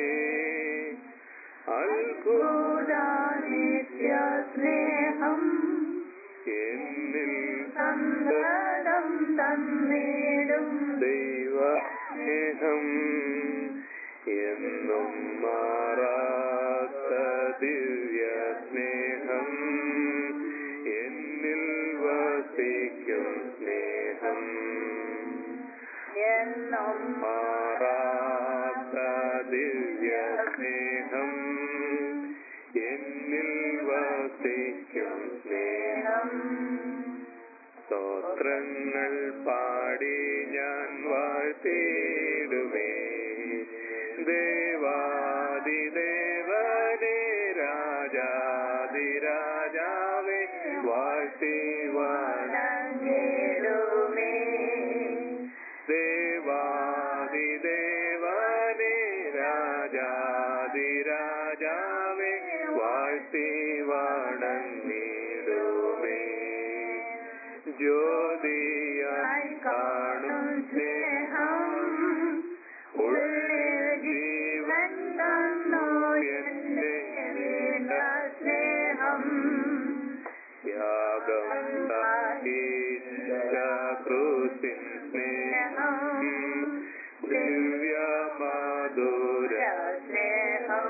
S3: അത്ഭുതനിത്യ സ്നേഹം എന്നിൽ സന്തതം തന്നിടും ദൈവ സ്നേഹം, എന്നും മാറാത്ത ദിവ്യ സ്നേഹം, എന്നിൽ വസിക്കും സ്നേഹം, എന്നും മാറാത്ത ദിവ്യ സ്നേഹം, എന്നിൽ വസിക്കും സ്നേഹം. സ്തോത്രങ്ങൾ പാടി ഞാൻ വാഴ്ത്തിയിടുമേ, ദേവാദി ദേവനേ രാജാദി രാജാവേ വാഴ്ത്തി വണങ്ങിടുമേ, ദേവാദി ദേവനേ രാജാദി രാജാവേ വാഴ്ത്തി വണങ്ങിടുമേ. ജ്യോതിയായി കാണും സ്നേഹം, ഉള്ളിൽ ജീവൻ തന്നു എന്റെ വീണ്ട സ്നേഹം, യാഗം സഹിച്ച ക്രൂശിൻ സ്നേഹം, ദിവ്യ മധുര സ്നേഹം,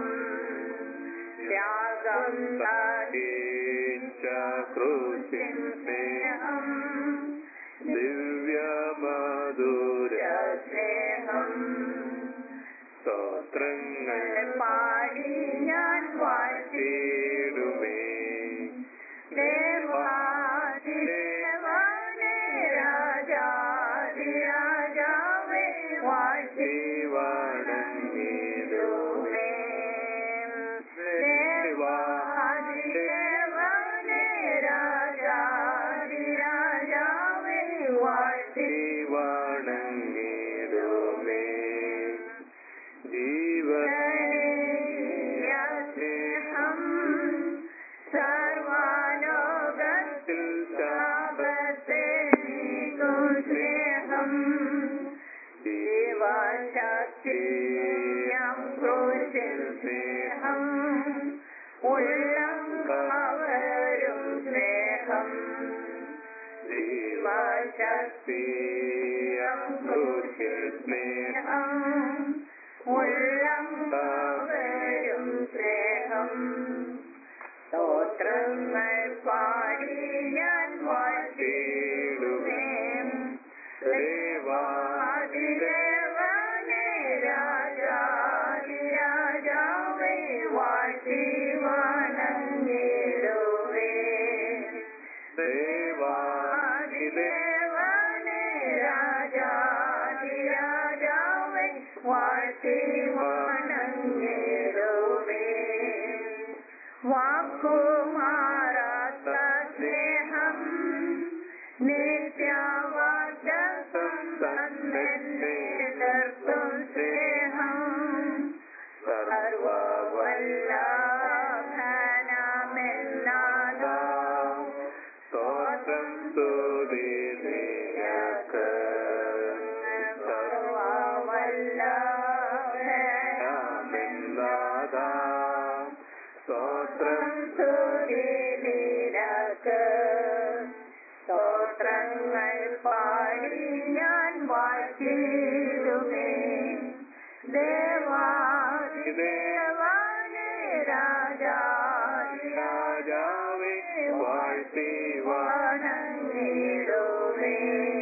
S3: യാഗം സഹിച്ച ക്രൂശിൻ സ്നേഹം, ദിവ്യ മധുര സ്നേഹം. സ്തോത്രങ്ങൾ പാടി ഞാൻ വാഴ്ത്തിയിടുമേ, ദേവാദി ദേവനേ രാജാദി രാജാവേ വാഴ്ത്തി വണങ്ങിടുമേ, ദേവാദി ദേവനേ തീയം ക്രൂശിൽ സ്നേഹം ഉള്ളം കവരും സ്നേഹം സ്തോത്രങ്ങൾ പാടി ഞാൻ വാഴ്ത്തിടുമേ ദേവാദിദേവനേ രാജാദി രാജാവേ വാഴ്ത്തി വണങ്ങിടുവേ ദേവാദിദേവനേ രാജാദി രാജാവേ വാഴ്ത്തി വണങ്ങിടുവേ വാക്കുമാറാത്ത സ്നേഹം നിത്യവാചകം തന്നെന്നെ നിർത്തും സ്നേഹം സർവവല്ലഭനമെന്നാദാ സ്തോത്രം സ്തുതി നിനക്ക് സർവവല്ലഭനമെന്നാദാ സ്തോത്രം സ്തുതി നിനക്ക് സ്തോത്രങ്ങൾ പാടി ഞാൻ വാഴ്ത്തിടുമേ ദേവാദിദേവനേ രാജാദി രാജാവേ വാഴ്ത്തി വണങ്ങിടുമേ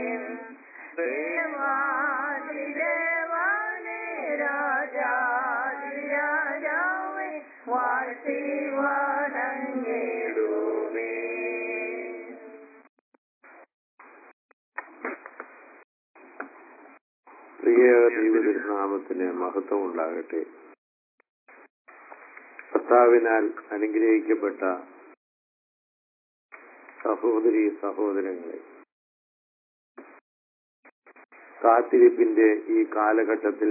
S3: ദേവാദിദേവനേ രാജാദി രാജാവേ വാഴ്ത്തി വണങ്ങിടുമേ.
S4: പ്രിയ ദൈവനാമത്തിന് മഹത്വം ഉണ്ടാകട്ടെ. കർത്താവിനാൽ അനുഗ്രഹിക്കപ്പെട്ട സഹോദരി സഹോദരങ്ങളെ, കാത്തിരിപ്പിന്റെ ഈ കാലഘട്ടത്തിൽ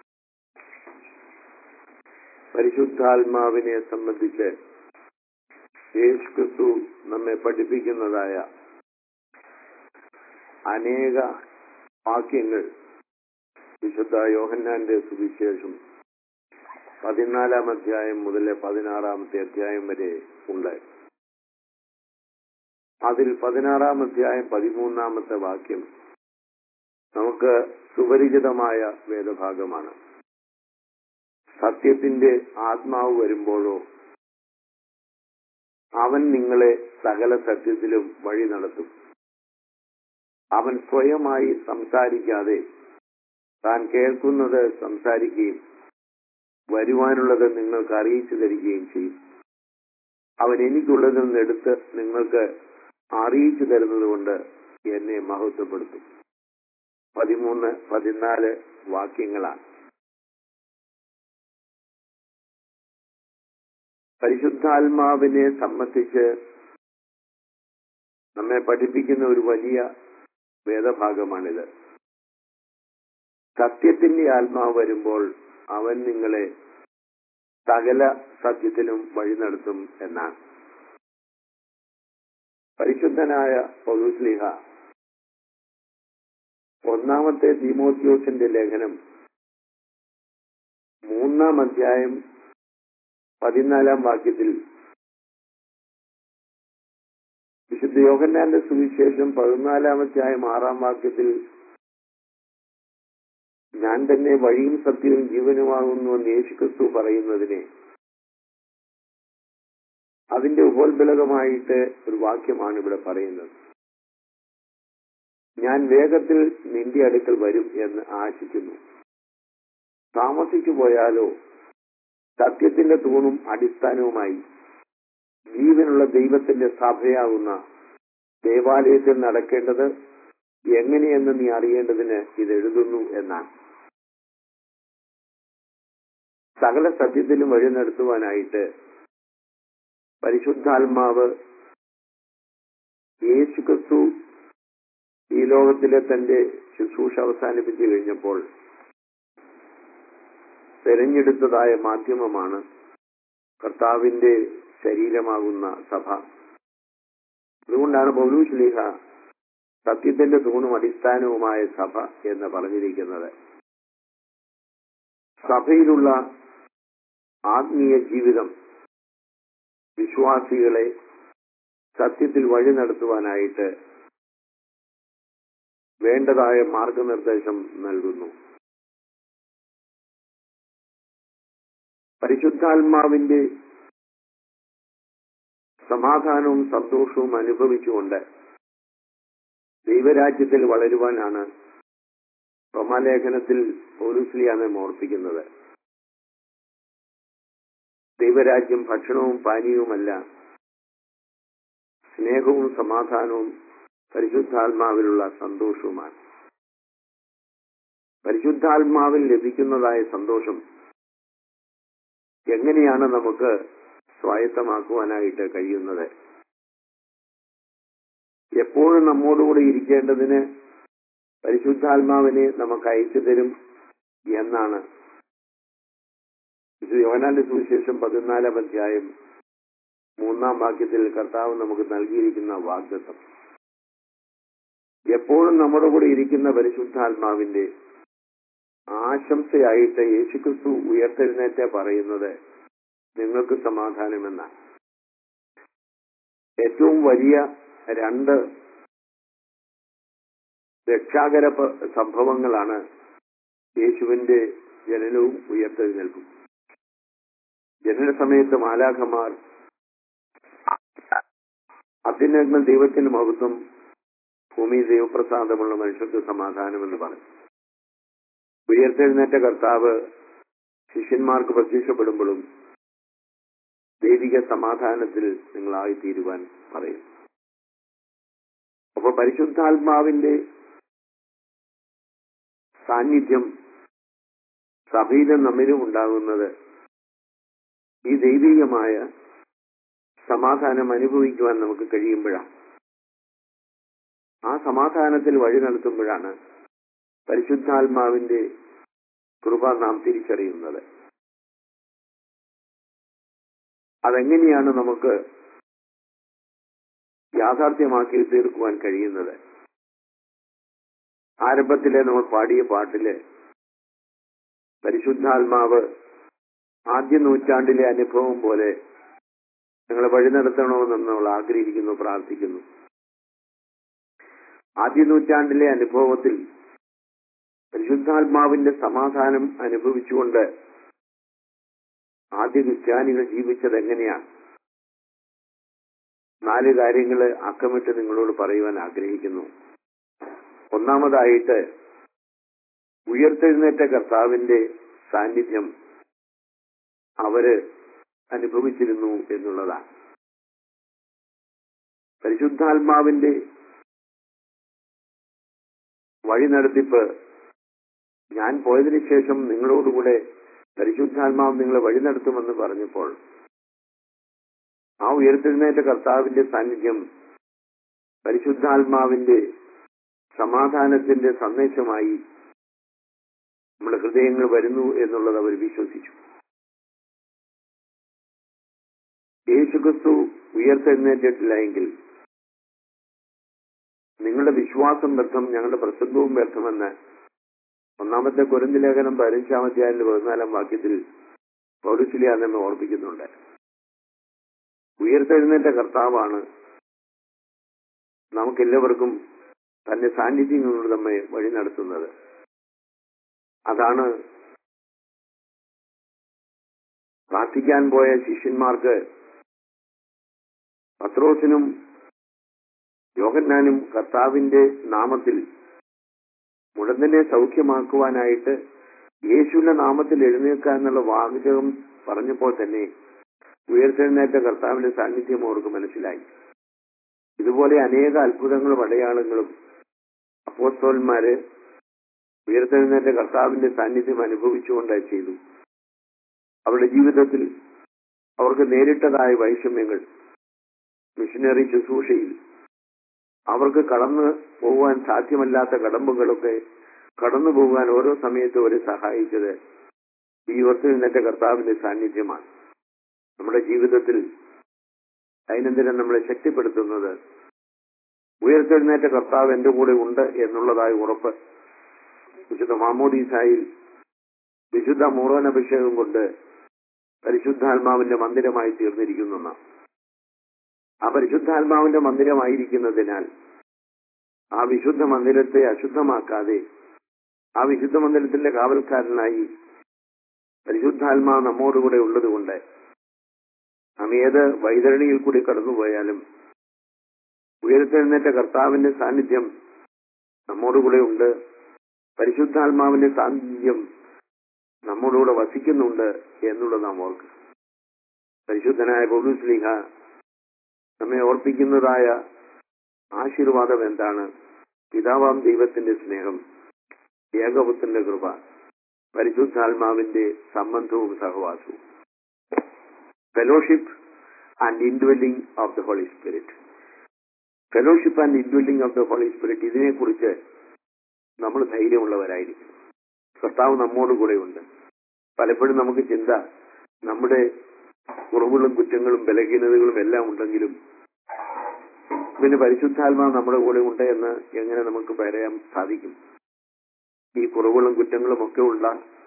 S4: പരിശുദ്ധാത്മാവിനെ സംബന്ധിച്ച് യേശുക്രിസ്തു നമ്മെ പഠിപ്പിക്കുന്നതായ അനേക വാക്യങ്ങൾ വിശുദ്ധ യോഹന്നാന്റെ സുവിശേഷം പതിനാലാം അധ്യായം മുതൽ പതിനാറാമത്തെ അധ്യായം വരെ ഉണ്ട്. അതിൽ പതിനാറാം അധ്യായം പതിമൂന്നാമത്തെ വാക്യം നമുക്ക് സുപരിചിതമായ വേദഭാഗമാണ്. സത്യത്തിന്റെ ആത്മാവ് വരുമ്പോഴോ അവൻ നിങ്ങളെ സകല സത്യത്തിലും വഴി നടത്തും. അവൻ സ്വയമായി സംസാരിക്കാതെ താൻ കേൾക്കുന്നത് സംസാരിക്കുകയും വരുവാനുള്ളത് നിങ്ങൾക്ക് അറിയിച്ചു തരികയും ചെയ്യും. അവൻ എനിക്കുള്ളതിൽ നിന്നെടുത്ത് നിങ്ങൾക്ക് അറിയിച്ചു തരുന്നത് കൊണ്ട് എന്നെ മഹത്വപ്പെടുത്തും. പതിമൂന്ന് പതിനാല് വാക്യങ്ങളാണ്. പരിശുദ്ധാത്മാവിനെ സംബന്ധിച്ച് നമ്മെ പഠിപ്പിക്കുന്ന ഒരു വലിയ വേദഭാഗമാണിത്. സത്യത്തിന്റെ ആത്മാവ് വരുമ്പോൾ അവൻ നിങ്ങളെ സകല സത്യത്തിലും വഴി നടത്തും എന്നാണ്. പരിശുദ്ധനായ പൗലോസ്ലീഹ ഒന്നാമത്തെ തീമോഥെയോസിന്റെ ലേഖനം മൂന്നാം അധ്യായം പതിനാലാം വാക്യത്തിൽ, വിശുദ്ധ യോഹന്നാന്റെ സുവിശേഷം പതിനാലാം അധ്യായം ആറാം വാക്യത്തിൽ ഞാൻ തന്നെ വഴിയും സത്യവും ജീവനുമാകുന്നു എന്ന് യേശുക്രിസ്തു പറയുന്നതിനെ അതിന്റെ ഉപോത്ബലകമായിട്ട് ഒരു വാക്യമാണ് ഇവിടെ പറയുന്നത്. ഞാൻ വേഗത്തിൽ നിന്റെ അടുക്കൽ വരും എന്ന് ആശിക്കുന്നു. താമസിച്ചു പോയാലോ സത്യത്തിന്റെ തൂണും അടിസ്ഥാനവുമായി ജീവനുള്ള ദൈവത്തിന്റെ സഭയാകുന്ന ദേവാലയത്തിൽ നടക്കേണ്ടത് എങ്ങനെയെന്ന് നീ അറിയേണ്ടതിന് ഇത് എഴുതുന്നു എന്നാണ്. സകല സത്യത്തിലും വഴി നടത്തുവാനായിട്ട് പരിശുദ്ധാത്മാവ് യേശുക്രിസ്തു ഈ ലോകത്തിലെ തന്റെ ശുശ്രൂഷ അവസാനിപ്പിച്ചു കഴിഞ്ഞപ്പോൾ തെരഞ്ഞെടുത്തതായ മാധ്യമമാണ് കർത്താവിന്റെ ശരീരമാകുന്ന സഭ. അതുകൊണ്ടാണ് പൗലോസ്ലീഹ സത്യത്തിന്റെ തൂണും അടിസ്ഥാനവുമായ സഭ എന്ന് പറഞ്ഞിരിക്കുന്നത്. സഭയിലുള്ള ആത്മീയ ജീവിതം വിശ്വാസികളെ സത്യത്തിൽ വഴി നടത്തുവാനായിട്ട് വേണ്ടതായ മാർഗനിർദ്ദേശം നൽകുന്നു. പരിശുദ്ധാത്മാവിന്റെ സമാധാനവും സന്തോഷവും അനുഭവിച്ചുകൊണ്ട് ദൈവരാജ്യത്തിൽ വളരുവാനാണ് റോമാലേഖനത്തിൽ പൗലോസ്ലീഹ നമ്മെ ഓർപ്പിക്കുന്നത്. ദൈവരാജ്യം ഭക്ഷണവും പാനീയവുമല്ല, സ്നേഹവും സമാധാനവും പരിശുദ്ധാത്മാവിലുള്ള സന്തോഷവുമാണ്. പരിശുദ്ധാത്മാവിൽ ലഭിക്കുന്നതായ സന്തോഷം എങ്ങനെയാണ് നമുക്ക് സ്വായത്തമാക്കുവാനായിട്ട് കഴിയുന്നത്? എപ്പോഴും നമ്മോടുകൂടി ഇരിക്കേണ്ടതിന് പരിശുദ്ധാത്മാവിനെ നമുക്ക് അയച്ചു തരും എന്നാണ് യോഹന്നാന്റെ സുവിശേഷം പതിനാലാം അധ്യായം മൂന്നാം വാക്യത്തിൽ കർത്താവ് നമുക്ക് നൽകിയിരിക്കുന്ന വാഗ്ദത്തം. എപ്പോഴും നമ്മുടെ കൂടെ ഇരിക്കുന്ന പരിശുദ്ധാത്മാവിന്റെ ആശംസയായിട്ട് യേശുക്രിസ്തു ഉയർത്തെഴുന്നേറ്റ് പറയുന്നത് നിങ്ങൾക്ക് സമാധാനമെന്നാണ്. ഏറ്റവും വലിയ രണ്ട് രക്ഷാകര സംഭവങ്ങളാണ് യേശുവിന്റെ ജനനവും ഉയർത്തെഴുന്നേൽപ്പും. ജനന സമയത്ത് മാലാഖമാർ അത്യുന്നതങ്ങളിൽ ദൈവത്തിന്റെ മഹത്വം, ഭൂമി ദൈവപ്രസാദമുള്ള മനുഷ്യർക്ക് സമാധാനമെന്ന് പറഞ്ഞു. ഉയർത്തെഴുന്നേറ്റ കർത്താവ് ശിഷ്യന്മാർക്ക് പ്രത്യക്ഷപ്പെടുമ്പോഴും ദൈവിക സമാധാനത്തിൽ നിങ്ങളായി തീരുവാൻ പറയും. അപ്പോൾ പരിശുദ്ധാത്മാവിന്റെ സാന്നിധ്യം സഭയിലും നമ്മിലും ഉണ്ടാകുന്നത് ഈ ദൈവികമായ സമാധാനം അനുഭവിക്കുവാൻ നമുക്ക് കഴിയുമ്പോഴാണ്. ആ സമാധാനത്തിൽ വഴി നടത്തുമ്പോഴാണ് പരിശുദ്ധാത്മാവിന്റെ കൃപ നാം തിരിച്ചറിയുന്നത്. അതെങ്ങനെയാണ് നമുക്ക് യാഥാർത്ഥ്യമാക്കി തീർക്കുവാൻ കഴിയുന്നത്? ആരംഭത്തിലെ നമ്മൾ പാടിയ പാട്ടില് പരിശുദ്ധാത്മാവ് ആദ്യ നൂറ്റാണ്ടിലെ അനുഭവം പോലെ ഞങ്ങളെ വഴി നടത്തണമെന്ന് നമ്മൾ ആഗ്രഹിക്കുന്നു, പ്രാർത്ഥിക്കുന്നു. ആദ്യ നൂറ്റാണ്ടിലെ അനുഭവത്തിൽ പരിശുദ്ധാത്മാവിന്റെ സമാധാനം അനുഭവിച്ചുകൊണ്ട് ആദ്യ ക്രിസ്ത്യാനികൾ ജീവിച്ചത് എങ്ങനെയാണ്? നാല് കാര്യങ്ങൾ അക്കമിട്ട് നിങ്ങളോട് പറയുവാൻ ആഗ്രഹിക്കുന്നു. ഒന്നാമതായിട്ട്, ഉയർത്തെഴുന്നേറ്റ കർത്താവിന്റെ സാന്നിധ്യം അവര് അനുഭവിച്ചിരുന്നു എന്നുള്ളതാണ്. പരിശുദ്ധാത്മാവിന്റെ വഴി നടത്തിപ്പ്, ഞാൻ പോയതിനു ശേഷം നിങ്ങളോടുകൂടെ പരിശുദ്ധാത്മാവ് നിങ്ങളെ വഴി നടത്തുമെന്ന് പറഞ്ഞപ്പോൾ ആ ഉയർത്തെഴുന്നേറ്റ കർത്താവിന്റെ സാന്നിധ്യം പരിശുദ്ധാത്മാവിന്റെ സമാധാനത്തിന്റെ സന്ദേശമായി നമ്മുടെ ഹൃദയങ്ങൾ വരുന്നു എന്നുള്ളത് അവർ വിശ്വസിച്ചു. യേശുക്രിസ്തു ഉയർത്തെഴുന്നേറ്റിട്ടില്ല എങ്കിൽ നിങ്ങളുടെ വിശ്വാസം വ്യർത്ഥം, ഞങ്ങളുടെ പ്രസംഗവും വ്യർത്ഥമെന്ന് ഒന്നാമത്തെ കൊരിന്ത്യർ ലേഖനം പതിനഞ്ചാം അധ്യായത്തിന്റെ പതിനാലാം വാക്യത്തിൽ പൗലോസ്ലീഹ നമ്മെ ഓർപ്പിക്കുന്നുണ്ട്. ഉയർത്തെഴുന്നേറ്റ കർത്താവാണ് നമുക്കെല്ലാവർക്കും തന്റെ സാന്നിധ്യം കൊണ്ട് നമ്മെ വഴി നടത്തുന്നത്. അതാണ് പ്രാർത്ഥിക്കാൻ പോയ ശിഷ്യന്മാർക്ക് പത്രോസിനും യോഹന്നാനും കർത്താവിന്റെ നാമത്തിൽ മുടന്തനെ സൗഖ്യമാക്കുവാനായിട്ട് യേശുവിന്റെ നാമത്തിൽ എഴുന്നേൽക്കുക എന്നുള്ള വാചകം പറഞ്ഞപ്പോൾ തന്നെ ഉയർത്തെഴുന്നേറ്റ കർത്താവിന്റെ സാന്നിധ്യം അവർക്ക് മനസ്സിലായി. ഇതുപോലെ അനേക അത്ഭുതങ്ങളും അടയാളങ്ങളും അപ്പോസ്തലന്മാര് ഉയർത്തെഴുന്നേറ്റ കർത്താവിന്റെ സാന്നിധ്യം അനുഭവിച്ചുകൊണ്ട് ചെയ്തു. അവരുടെ ജീവിതത്തിൽ അവർക്ക് നേരിട്ടതായ വൈഷമ്യങ്ങൾ, മിഷനറി ശുശ്രൂഷയിൽ അവർക്ക് കടന്നു പോകുവാൻ സാധ്യമല്ലാത്ത കടമ്പുകളൊക്കെ കടന്നു പോകുവാൻ ഓരോ സമയത്തും അവരെ സഹായിച്ചത് ഈ ഉയർത്തെഴുന്നേറ്റ കർത്താവിന്റെ സാന്നിധ്യമാണ്. നമ്മുടെ ജീവിതത്തിൽ ദൈനംദിനം നമ്മളെ ശക്തിപ്പെടുത്തുന്നത് ഉയർത്തെഴുന്നേറ്റ കർത്താവ് എന്റെ കൂടെ ഉണ്ട് എന്നുള്ളതായ ഉറപ്പ് വിശുദ്ധ മാമോദീസായിൽ വിശുദ്ധ മൂറോൻ അഭിഷേകം കൊണ്ട് പരിശുദ്ധാത്മാവിന്റെ മന്ദിരമായി തീർന്നിരിക്കുന്ന ആ പരിശുദ്ധാത്മാവിന്റെ മന്ദിരമായിരിക്കുന്നതിനാൽ ആ വിശുദ്ധ മന്ദിരത്തെ അശുദ്ധമാക്കാതെ ആ വിശുദ്ധ മന്ദിരത്തിന്റെ കാവൽക്കാരനായി പരിശുദ്ധാത്മാ നമ്മോടുകൂടെ ഉള്ളതുകൊണ്ട് നാം ഏത് വൈതരണിയിൽ കൂടി കടന്നുപോയാലും ഉയർത്തെഴുന്നേറ്റ കർത്താവിന്റെ സാന്നിധ്യം നമ്മോടുകൂടെ ഉണ്ട്. പരിശുദ്ധാത്മാവിന്റെ സാന്നിധ്യം നമ്മോടുകൂടെ വസിക്കുന്നുണ്ട് എന്നുള്ളത് നാം ഓർക്കുക. പരിശുദ്ധനായ പൗലോസ്ലീഹ നമ്മെ ഓർപ്പിക്കുന്നതായ ആശീർവാദം എന്താണ്? പിതാവാം ദൈവത്തിന്റെ സ്നേഹം, ഏകപുത്രന്റെ കൃപ, പരിശുദ്ധാത്മാവിന്റെ സംബന്ധവും സഹവാസവും, fellowship and indwelling of the holy spirit. Fellowship and indwelling of the holy spirit, ഇതിനെക്കുറിച്ച് നമ്മൾ ധൈര്യമുള്ളവരായിരിക്കും. കർത്താവ് നമ്മോട് കൂടെയുണ്ട്. പലപ്പോഴും നമുക്ക് ചിന്ത നമ്മുടെ കുറവുകളും കുറ്റങ്ങളും ബലഹീനതകളും എല്ലാം ഉണ്ടെങ്കിലും പിന്നെ പരിശുദ്ധാത്മാവ് നമ്മുടെ കൂടെ ഉണ്ട് എന്ന് എങ്ങനെ നമുക്ക് പറയാൻ സാധിക്കും? ഈ കുറവുകളും കുറ്റങ്ങളും ഒക്കെ ഉള്ള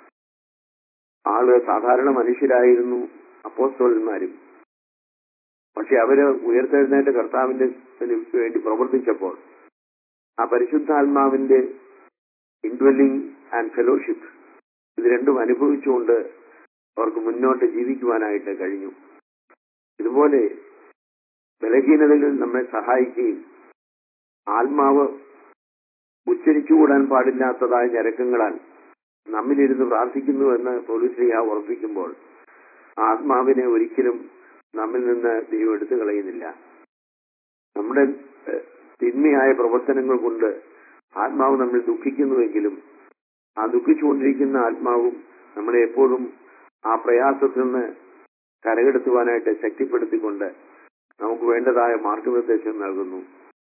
S4: ആള് സാധാരണ മനുഷ്യരായിരുന്നു അപ്പോസ്തലന്മാരും. പക്ഷെ അവര് ഉയർത്തെഴുന്നേറ്റ കർത്താവിന്റെ വേണ്ടി പ്രവർത്തിച്ചപ്പോൾ ആ പരിശുദ്ധാത്മാവിന്റെ ഇൻഡ്വെല്ലിംഗ് ആൻഡ് ഫെലോഷിപ്പ് ഇത് രണ്ടും അനുഭവിച്ചുകൊണ്ട് അവർക്ക് മുന്നോട്ട് ജീവിക്കുവാനായിട്ട് കഴിഞ്ഞു. ഇതുപോലെ ബലഹീനതകൾ നമ്മെ സഹായിക്കുകയും ആത്മാവ് ഉച്ചരിച്ചുകൂടാൻ പാടില്ലാത്തതായ ഞരക്കങ്ങളാൽ നമ്മിലിരുന്ന് പ്രാർത്ഥിക്കുന്നുവെന്ന് പൗലോസ്ലീഹ ഉറപ്പിക്കുമ്പോൾ ആത്മാവിനെ ഒരിക്കലും നമ്മിൽ നിന്ന് ദൈവം എടുത്തു കളയുന്നില്ല. നമ്മുടെ തിന്മയായ പ്രവർത്തനങ്ങൾ കൊണ്ട് ആത്മാവ് നമ്മൾ ദുഃഖിക്കുന്നുവെങ്കിലും ആ ദുഃഖിച്ചുകൊണ്ടിരിക്കുന്ന ആത്മാവും നമ്മളെ എപ്പോഴും ആ പ്രയാസത്തിൽ നിന്ന് കരകെടുത്തുവാനായിട്ട് ശക്തിപ്പെടുത്തിക്കൊണ്ട് നമുക്ക് വേണ്ടതായ മാർഗനിർദ്ദേശം നൽകുന്നു.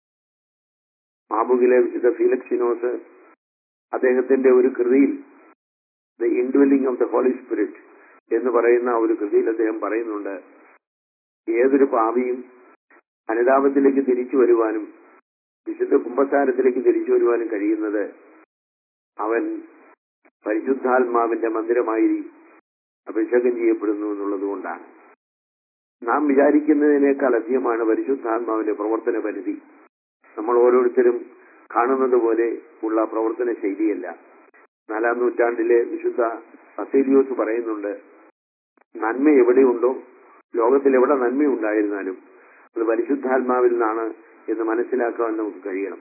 S4: മാബുകിലെ വിശുദ്ധ ഫീലക്സിനോസ് അദ്ദേഹത്തിന്റെ ഒരു കൃതിയിൽ the indwelling of the holy spirit എന്ന് പറയുന്ന ഒരു കൃതിയിൽ അദ്ദേഹം പറയുന്നുണ്ട്, ഏതൊരു പാപിയും അനുതാപത്തിലേക്ക് തിരിച്ചു വരുവാനും വിശുദ്ധ കുമ്പസാരത്തിലേക്ക് തിരിച്ചു വരുവാനും കഴിയുന്നത് അവൻ പരിശുദ്ധാത്മാവിന്റെ മന്ദിരമായി അഭിഷേകം ചെയ്യപ്പെടുന്നു എന്നുള്ളത് കൊണ്ടാണ്. നാം വിചാരിക്കുന്നതിനേക്കാൾ അധികമാണ് പരിശുദ്ധാത്മാവിന്റെ പ്രവർത്തന പരിധി. നമ്മൾ ഓരോരുത്തരും കാണുന്നത് പോലെ ഉള്ള പ്രവർത്തന ശൈലിയല്ല. നാലാം നൂറ്റാണ്ടിലെ വിശുദ്ധ ബസേലിയോസ് പറയുന്നുണ്ട്, നന്മ എവിടെയുണ്ടോ, ലോകത്തിൽ എവിടെ നന്മയുണ്ടായിരുന്നാലും അത് പരിശുദ്ധാത്മാവിൽ നിന്നാണ് എന്ന് മനസ്സിലാക്കാൻ നമുക്ക് കഴിയണം.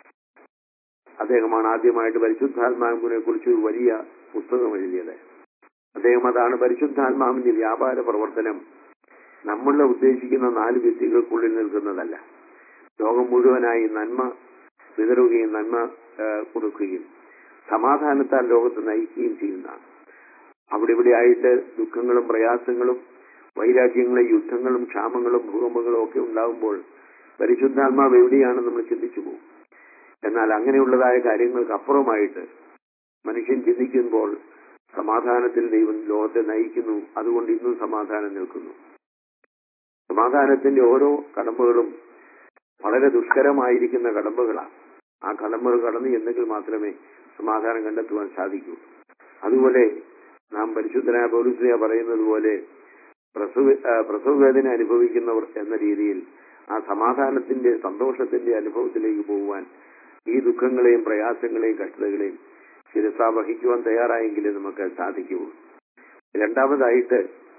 S4: അദ്ദേഹമാണ് ആദ്യമായിട്ട് പരിശുദ്ധാത്മാവിനെ കുറിച്ച് ഒരു വലിയ പുസ്തകം എഴുതിയത്. അദ്ദേഹം അതാണ് പരിശുദ്ധാത്മാവിന്റെ വ്യാപാര പ്രവർത്തനം നമ്മൾ ഉദ്ദേശിക്കുന്ന നാല് വ്യക്തികൾക്കുള്ളിൽ നിൽക്കുന്നതല്ല. ലോകം മുഴുവനായി നന്മ വിതറുകയും നന്മ കൊടുക്കുകയും സമാധാനത്താൽ ലോകത്ത് നയിക്കുകയും ചെയ്യുന്നതാണ്. അവിടെ ഇവിടെ ആയിട്ട് ദുഃഖങ്ങളും പ്രയാസങ്ങളും വൈരാഗ്യങ്ങളും യുദ്ധങ്ങളും ക്ഷാമങ്ങളും ഭൂകമ്പങ്ങളും ഒക്കെ ഉണ്ടാകുമ്പോൾ പരിശുദ്ധാത്മാവ് എവിടെയാണെന്ന് നമ്മൾ ചിന്തിച്ചു പോകും. എന്നാൽ അങ്ങനെയുള്ളതായ കാര്യങ്ങൾക്ക് അപ്പുറമായിട്ട് മനുഷ്യൻ ചിന്തിക്കുമ്പോൾ സമാധാനത്തിൽ ദൈവം ലോകത്തെ നയിക്കുന്നു. അതുകൊണ്ട് ഇന്നും സമാധാനം നിൽക്കുന്നു. സമാധാനത്തിന്റെ ഓരോ കടമ്പകളും വളരെ ദുഷ്കരമായിരിക്കുന്ന കടമ്പകളാണ്. ആ കടമ്പകൾ കടന്നു എന്നെങ്കിൽ മാത്രമേ സമാധാനം കണ്ടെത്തുവാൻ സാധിക്കൂ. അതുപോലെ നാം പരിശുദ്ധനായ പൗലോസ്ലീഹ പറയുന്നത് പോലെ പ്രസവ പ്രസവവേദന അനുഭവിക്കുന്നവർ എന്ന രീതിയിൽ ആ സമാധാനത്തിന്റെ സന്തോഷത്തിന്റെ അനുഭവത്തിലേക്ക് പോകുവാൻ ഈ ദുഃഖങ്ങളെയും പ്രയാസങ്ങളെയും കഷ്ടതകളെയും ശിരസാ വഹിക്കുവാൻ തയ്യാറായെങ്കിലേ നമുക്ക് സാധിക്കുള്ളൂ. രണ്ടാമതായിട്ട്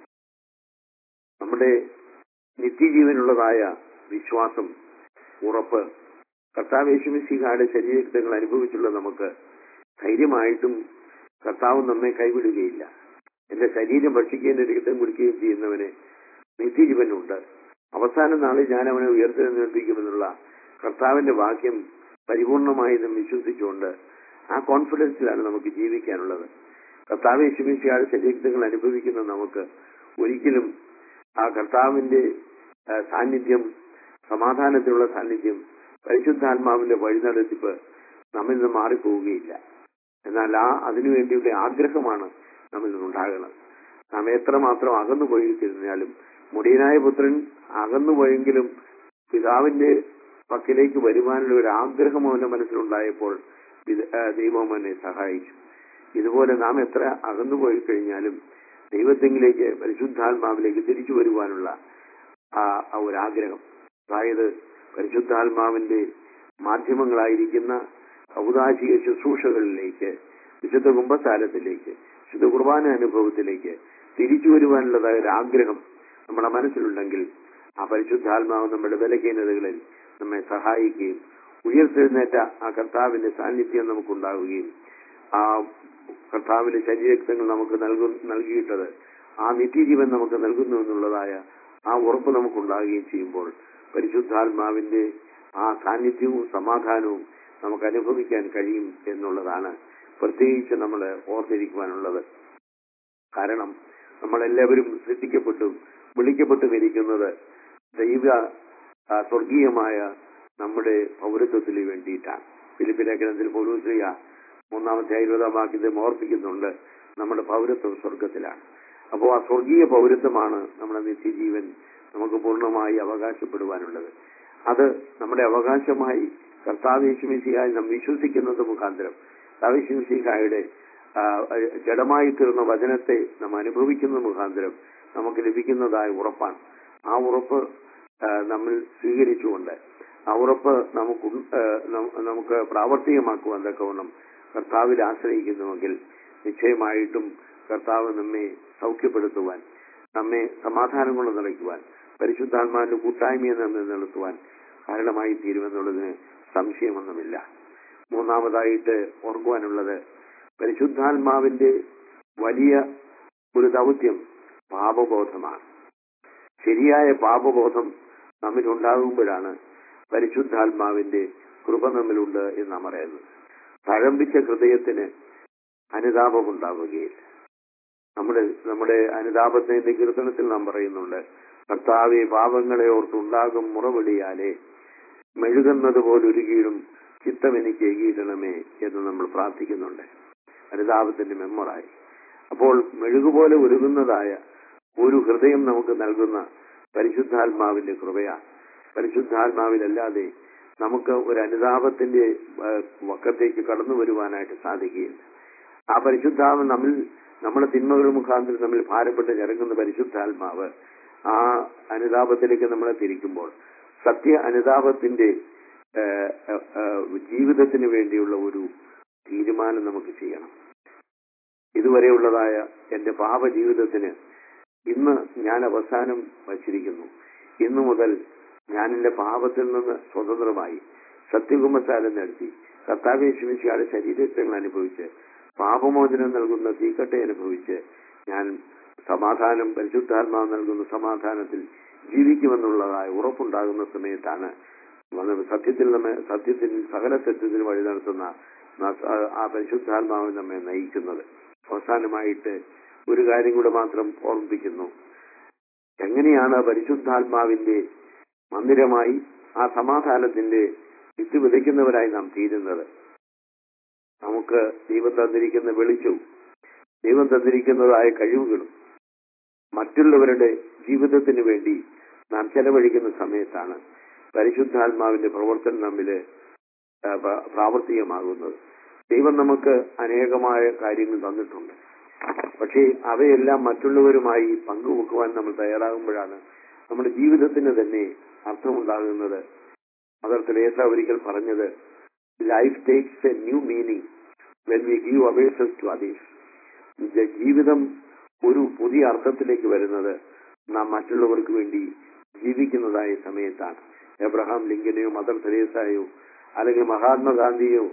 S4: നമ്മുടെ നിത്യജീവനുള്ളതായ വിശ്വാസം, ഉറപ്പ്, കർത്താവ് യേശുമിശിഹായുടെ ശരീരങ്ങൾ അനുഭവിച്ചുള്ള നമുക്ക് ധൈര്യമായിട്ടും കർത്താവ് നമ്മെ കൈവിടുകയില്ല. എന്റെ ശരീരം ഭക്ഷിക്കുകയും രക്തം കുടിക്കുകയും ചെയ്യുന്നവന് നിത്യജീവനുണ്ട്, അവസാന നാളിൽ ഞാൻ അവനെ ഉയർത്തെഴുന്നേൽപ്പിക്കുമെന്നുള്ള കർത്താവിന്റെ വാക്യം പരിപൂർണമായി നാം വിശ്വസിച്ചുകൊണ്ട് ആ കോൺഫിഡൻസിലാണ് നമുക്ക് ജീവിക്കാനുള്ളത്. കർത്താവ് യേശുമിശിഹായുടെ ശരീരങ്ങൾ അനുഭവിക്കുന്ന നമുക്ക് ഒരിക്കലും ആ കർത്താവിന്റെ സാന്നിധ്യം, സമാധാനത്തിലുള്ള സാന്നിധ്യം, പരിശുദ്ധാത്മാവിന്റെ വഴിനടത്തിപ്പ് നമ്മിൽ നിന്ന് മാറിപ്പോവുകയില്ല. എന്നാൽ ആ അതിനുവേണ്ടിയുള്ള ആഗ്രഹമാണ് നമ്മിൽ നിന്നുണ്ടാകുന്നത്. നാം എത്രമാത്രം അകന്നു പോയിരിക്കുന്നതിനാലും മുടിയനായ പുത്രൻ അകന്നുപോയെങ്കിലും പിതാവിന്റെ പക്കലേക്ക് വരുവാനുള്ള ഒരു ആഗ്രഹം അവന്റെ മനസ്സിലുണ്ടായപ്പോൾ ദൈവം അവനെ സഹായിച്ചു. ഇതുപോലെ നാം എത്ര അകന്നുപോയി കഴിഞ്ഞാലും ദൈവത്തെങ്കിലേക്ക് പരിശുദ്ധാത്മാവിലേക്ക് തിരിച്ചു വരുവാനുള്ള ആ ഒരാഗ്രഹം, അതായത് പരിശുദ്ധാത്മാവിന്റെ മാധ്യമങ്ങളായിരിക്കുന്ന ഔദാശിക ശുശ്രൂഷകളിലേക്ക്, വിശുദ്ധ കുംഭസാരത്തിലേക്ക്, വിശുദ്ധ കുർബാന അനുഭവത്തിലേക്ക് തിരിച്ചു വരുവാനുള്ളതായ ഒരു ആഗ്രഹം നമ്മുടെ മനസ്സിലുണ്ടെങ്കിൽ ആ പരിശുദ്ധാത്മാവ് നമ്മുടെ ബലഹീനതകളിൽ നമ്മെ സഹായിക്കുകയും ഉയർത്തെഴുന്നേറ്റ ആ കർത്താവിന്റെ സാന്നിധ്യം നമുക്കുണ്ടാവുകയും ആ കർത്താവിന്റെ ശരീരക്തങ്ങൾ നമുക്ക് നൽകു നൽകിയിട്ടത് ആ നിത്യജീവൻ നമുക്ക് നൽകുന്നു എന്നുള്ളതായ ആ ഉറപ്പ് നമുക്കുണ്ടാകുകയും ചെയ്യുമ്പോൾ പരിശുദ്ധാത്മാവിന്റെ ആ സാന്നിധ്യവും സമാധാനവും നമുക്ക് അനുഭവിക്കാൻ കഴിയും എന്നുള്ളതാണ് പ്രത്യേകിച്ച് നമ്മൾ ഓർത്തിരിക്കുവാനുള്ളത്. കാരണം നമ്മളെല്ലാവരും സൃഷ്ടിക്കപ്പെട്ടും വിളിക്കപ്പെട്ടും ഇരിക്കുന്നത് ദൈവ സ്വർഗീയമായ നമ്മുടെ പൗരത്വത്തിന് വേണ്ടിയിട്ടാണ്. ഫിലിപ്പി ലേഖനത്തിൽ പൗലോസ് മൂന്നാമത്തെ ഇരുപതാം വാക്യത്തിൽ ഓർപ്പിക്കുന്നുണ്ട്, നമ്മുടെ പൗരത്വം സ്വർഗത്തിലാണ്. അപ്പോൾ ആ സ്വർഗീയ പൗരത്വമാണ് നമ്മുടെ നിത്യജീവൻ നമുക്ക് പൂർണ്ണമായി അവകാശപ്പെടുവാനുള്ളത്. അത് നമ്മുടെ അവകാശമായി കർത്താവ് യേശു മിശിഹായി നാം വിശ്വസിക്കുന്നത് മുഖാന്തരം കർത്താവ് യേശു മിശിഹായുടെ ജഡമായി തീർന്ന വചനത്തെ നാം അനുഭവിക്കുന്ന മുഖാന്തരം നമുക്ക് ലഭിക്കുന്നതായ ഉറപ്പാണ്. ആ ഉറപ്പ് നമ്മൾ സ്വീകരിച്ചുകൊണ്ട് ആ ഉറപ്പ് നമുക്ക് നമുക്ക് പ്രാവർത്തികമാക്കുവാൻ തക്കവണ്ണം കർത്താവിൽ ആശ്രയിക്കുന്നുവെങ്കിൽ നിശ്ചയമായിട്ടും കർത്താവ് നമ്മെ സൗഖ്യപ്പെടുത്തുവാൻ, നമ്മെ സമാധാനം കൊണ്ട് നിറയ്ക്കുവാൻ, പരിശുദ്ധാത്മാവിന്റെ കൂട്ടായ്മയെ നമ്മെ നിലനിർത്തുവാൻ കാരണമായി തീരുമെന്നുള്ളതിന് സംശയമൊന്നുമില്ല. മൂന്നാമതായിട്ട് ഓർക്കുവാനുള്ളത്, പരിശുദ്ധാത്മാവിന്റെ വലിയ ഒരു ദൗത്യം പാപബോധമാണ്. ശരിയായ പാപബോധം നമ്മിലുണ്ടാകുമ്പോഴാണ് പരിശുദ്ധാത്മാവിന്റെ കൃപ നമ്മിലുണ്ട് എന്ന് നാം പറയുന്നത്. തഴമ്പിച്ച ഹൃദയത്തിന് അനുതാപം ഉണ്ടാവുകയില്ല. നമ്മുടെ നമ്മുടെ അനുതാപത്തിന്റെ കീർത്തനത്തിൽ നാം പറയുന്നുണ്ട്, കർത്താവെ പാപങ്ങളെ ഓർത്തുണ്ടാകും മുറവിളിയാലേ മെഴുകുന്നത് പോലൊരുകിയിടും ചിത്തം എനിക്ക് ഏകീരണമേ എന്ന് നമ്മൾ പ്രാർത്ഥിക്കുന്നുണ്ട്. അനുതാപത്തിന്റെ മെമ്മറായി. അപ്പോൾ മെഴുകുപോലെ ഒരുങ്ങുന്നതായ ഒരു ഹൃദയം നമുക്ക് നൽകുന്ന പരിശുദ്ധാത്മാവിന്റെ കൃപയാണ്. പരിശുദ്ധാത്മാവിലല്ലാതെ നമുക്ക് ഒരു അനുതാപത്തിന്റെ വക്കത്തേക്ക് കടന്നു വരുവാനായിട്ട് സാധിക്കുകയില്ല. ആ പരിശുദ്ധാത്മ നമ്മിൽ നമ്മുടെ തിന്മകൾ മുഖാന്തരം നമ്മിൽ ഭാരപ്പെട്ട് ഇറങ്ങുന്ന പരിശുദ്ധാത്മാവ് ആ അനുതാപത്തിലേക്ക് നമ്മളെ തിരിക്കുമ്പോൾ സത്യ അനുതാപത്തിന്റെ ജീവിതത്തിന് വേണ്ടിയുള്ള ഒരു തീരുമാനം നമുക്ക് ചെയ്യണം. ഇതുവരെയുള്ളതായ എന്റെ പാപ ജീവിതത്തിന് ഇന്ന് ഞാൻ അവസാനം വച്ചിരിക്കുന്നു. ഇന്നു മുതൽ ഞാൻ എന്റെ പാപത്തിൽ നിന്ന് സ്വതന്ത്രമായി സത്യകുംഭസാരം നടത്തി കർത്താവേ യേശു മിശിഹായുടെ ശരീരങ്ങൾ അനുഭവിച്ച് പാപമോചനം നൽകുന്ന തീക്കട്ടെ അനുഭവിച്ച് ഞാൻ സമാധാനം, പരിശുദ്ധാത്മാവ് നൽകുന്ന സമാധാനത്തിൽ ജീവിക്കുമെന്നുള്ളതായ ഉറപ്പുണ്ടാകുന്ന സമയത്താണ് സത്യത്തിൽ നമ്മെ സത്യത്തിൽ സകല സത്യത്തിന് വഴി നടത്തുന്ന ആ പരിശുദ്ധാത്മാവ് നമ്മെ നയിക്കുന്നത്. അവസാനമായിട്ട് ഒരു കാര്യം കൂടെ മാത്രം ഓർമ്മിപ്പിക്കുന്നു. എങ്ങനെയാണ് പരിശുദ്ധാത്മാവിന്റെ മന്ദിരമായി ആ സമാധാനത്തിന്റെ വിത്ത് വിതയ്ക്കുന്നവരായി നാം തീരുന്നത്? നമുക്ക് ദൈവം തന്നിരിക്കുന്ന വെളിച്ചവും ദൈവം തന്നിരിക്കുന്നതായ കഴിവുകളും മറ്റുള്ളവരുടെ ജീവിതത്തിന് വേണ്ടി നാം ചെലവഴിക്കുന്ന സമയത്താണ് പരിശുദ്ധാത്മാവിന്റെ പ്രവർത്തനം നമ്മില് പ്രാവർത്തികമാകുന്നത്. ദൈവം നമുക്ക് അനേകമായ കാര്യങ്ങൾ തന്നിട്ടുണ്ട്. പക്ഷേ അവയെല്ലാം മറ്റുള്ളവരുമായി പങ്കുവെക്കുവാൻ നമ്മൾ തയ്യാറാകുമ്പോഴാണ് നമ്മുടെ ജീവിതത്തിന് തന്നെ അർത്ഥമുണ്ടാകുന്നത്. മദർ തെരേസ ഒരിക്കൽ പറഞ്ഞത്, life takes a new meaning when we give ourselves to others. ജീവിതം ഒരു പുതിയ അർത്ഥത്തിലേക്ക് വരുന്നത് നാം മറ്റുള്ളവർക്ക് വേണ്ടി ജീവിക്കുന്നതായ സമയത്താണ്. എബ്രഹാം ലിങ്കനെയോ മദർ തെരേസയോ അല്ലെങ്കിൽ മഹാത്മാഗാന്ധിയോ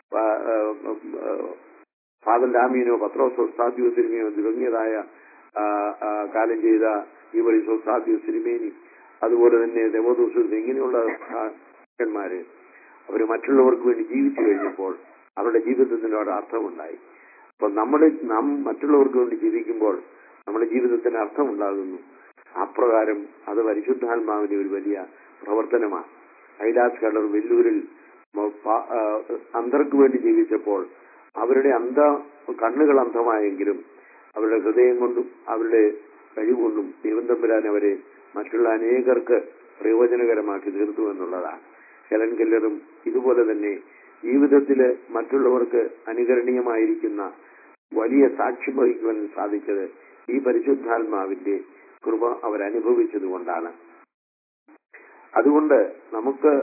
S4: ഫാദർ ഡാമിയനോ പത്രോസോ സാധ്യോ സിനിമയോ തുടങ്ങിയതായ കാലം ചെയ്ത ഈവളിസോ സാധ്യോ സിനിമേനി, അതുപോലെ തന്നെ ദേവദോസ്, ഇങ്ങനെയുള്ള ന്മാര് അവര് മറ്റുള്ളവർക്ക് വേണ്ടി ജീവിച്ചു കഴിഞ്ഞപ്പോൾ അവരുടെ ജീവിതത്തിന് ഒരു അർത്ഥമുണ്ടായി. അപ്പൊ നമ്മുടെ നാം മറ്റുള്ളവർക്ക് വേണ്ടി ജീവിക്കുമ്പോൾ നമ്മുടെ ജീവിതത്തിന് അർത്ഥമുണ്ടാകുന്നു. അപ്രകാരം അത് പരിശുദ്ധാത്മാവിന്റെ ഒരു വലിയ പ്രവർത്തനമാണ്. ഐലാസ് കടർ വെല്ലൂരിൽ അന്ധർക്ക് വേണ്ടി ജീവിച്ചപ്പോൾ അവരുടെ അന്ധ കണ്ണുകൾ അന്ധമായെങ്കിലും അവരുടെ ഹൃദയം കൊണ്ടും അവരുടെ കഴിവുകൊണ്ടും ദൈവം തമ്പുരാൻ അവരെ മറ്റുള്ള അനേകർക്ക് പ്രയോജനകരമാക്കി തീർത്തു എന്നുള്ളതാണ്. ഹെലൻ കെല്ലറും ഇതുപോലെ തന്നെ ജീവിതത്തില് മറ്റുള്ളവർക്ക് അനുകരണീയമായിരിക്കുന്ന വലിയ സാക്ഷ്യം വഹിക്കുവാൻ സാധിച്ചത് ഈ പരിശുദ്ധാത്മാവിന്റെ കൃപ അവരനുഭവിച്ചത് കൊണ്ടാണ്. അതുകൊണ്ട് നമുക്ക്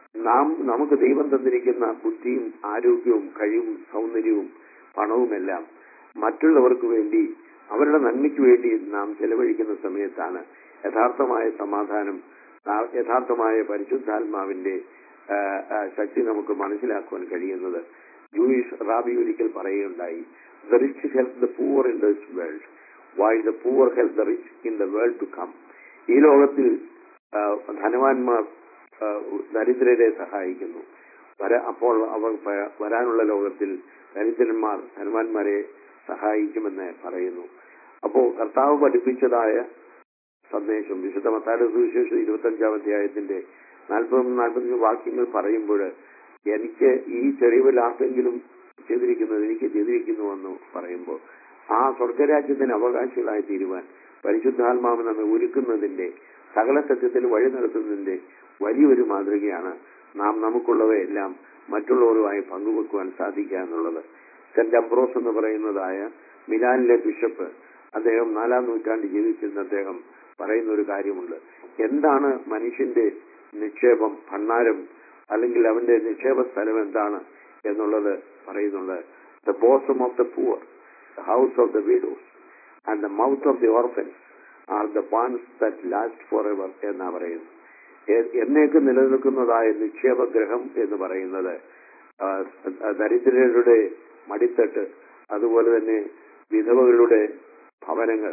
S4: നാം നമുക്ക് ദൈവം തന്നിരിക്കുന്ന ബുദ്ധിയും ആരോഗ്യവും കഴിവും സൗന്ദര്യവും പണവുമെല്ലാം മറ്റുള്ളവർക്ക് വേണ്ടി അവരുടെ നന്മയ്ക്ക് വേണ്ടി നാം ചെലവഴിക്കുന്ന സമയത്താണ് യഥാർത്ഥമായ സമാധാനം, യഥാർത്ഥമായ പരിശുദ്ധാത്മാവിന്റെ ശക്തി നമുക്ക് മനസ്സിലാക്കുവാൻ കഴിയുന്നത്. ജൂയിഷ് റാബി ഒരിക്കൽ പറയുകയുണ്ടായി, the rich help the poor in this world while the poor help the rich in the world to come. ഈ ലോകത്തിൽ ധനവാന്മാർ ദരിദ്രരെ സഹായിക്കുന്നു, അപ്പോൾ അവർ വരാനുള്ള ലോകത്തിൽ ദരിദ്രന്മാർ ധനവാന്മാരെ സഹായിക്കുമെന്ന് പറയുന്നു. അപ്പോൾ കർത്താവ് പഠിപ്പിച്ചതായ സന്ദേശം വിശുദ്ധ മത്തായിയുടെ സുവിശേഷം ഇരുപത്തഞ്ചാം അധ്യായത്തിന്റെ നാൽപ്പത് നാൽപ്പത്തഞ്ച് വാക്യങ്ങൾ പറയുമ്പോൾ എനിക്ക് ഈ ചെറിയ ആർക്കെങ്കിലും ചെയ്തിരിക്കുന്നത് എനിക്ക് ചെയ്തിരിക്കുന്നുവെന്ന് പറയുമ്പോൾ ആ സ്വർഗരാജ്യത്തിന് അവകാശികളായി തീരുവാൻ പരിശുദ്ധാത്മാവ് നമ്മെ ഒരുക്കുന്നതിന്റെ സകല സത്യത്തിൽ വഴി നടത്തുന്നതിന്റെ വലിയൊരു മാതൃകയാണ് നാം നമുക്കുള്ളവയെല്ലാം മറ്റുള്ളവരുമായി പങ്കുവെക്കുവാൻ സാധിക്കുക എന്നുള്ളത്. സെന്റ് അംബ്രോസ് എന്ന് പറയുന്നതായ മിലാനിലെ ബിഷപ്പ്, അദ്ദേഹം നാലാം നൂറ്റാണ്ടിൽ ജീവിച്ചിരുന്ന അദ്ദേഹം പറയുന്ന ഒരു കാര്യമുണ്ട്. എന്താണ് മനുഷ്യന്റെ നിക്ഷേപം, ഭണ്ഡാരം അല്ലെങ്കിൽ അവന്റെ നിക്ഷേപ സ്ഥലം എന്താണ് എന്നുള്ളത് പറയുന്നുണ്ട്. The bosom of the poor, the house of the widows and the mouth of the orphans are the ones that last forever എന്നാ പറയുന്നത്. എന്നേക്ക് നിലനിൽക്കുന്നതായ നിക്ഷേപഗ്രഹം എന്ന് പറയുന്നത് ദരിദ്രരുടെ മടിത്തട്ട്, അതുപോലെ തന്നെ വിധവകളുടെ ഭവനങ്ങൾ,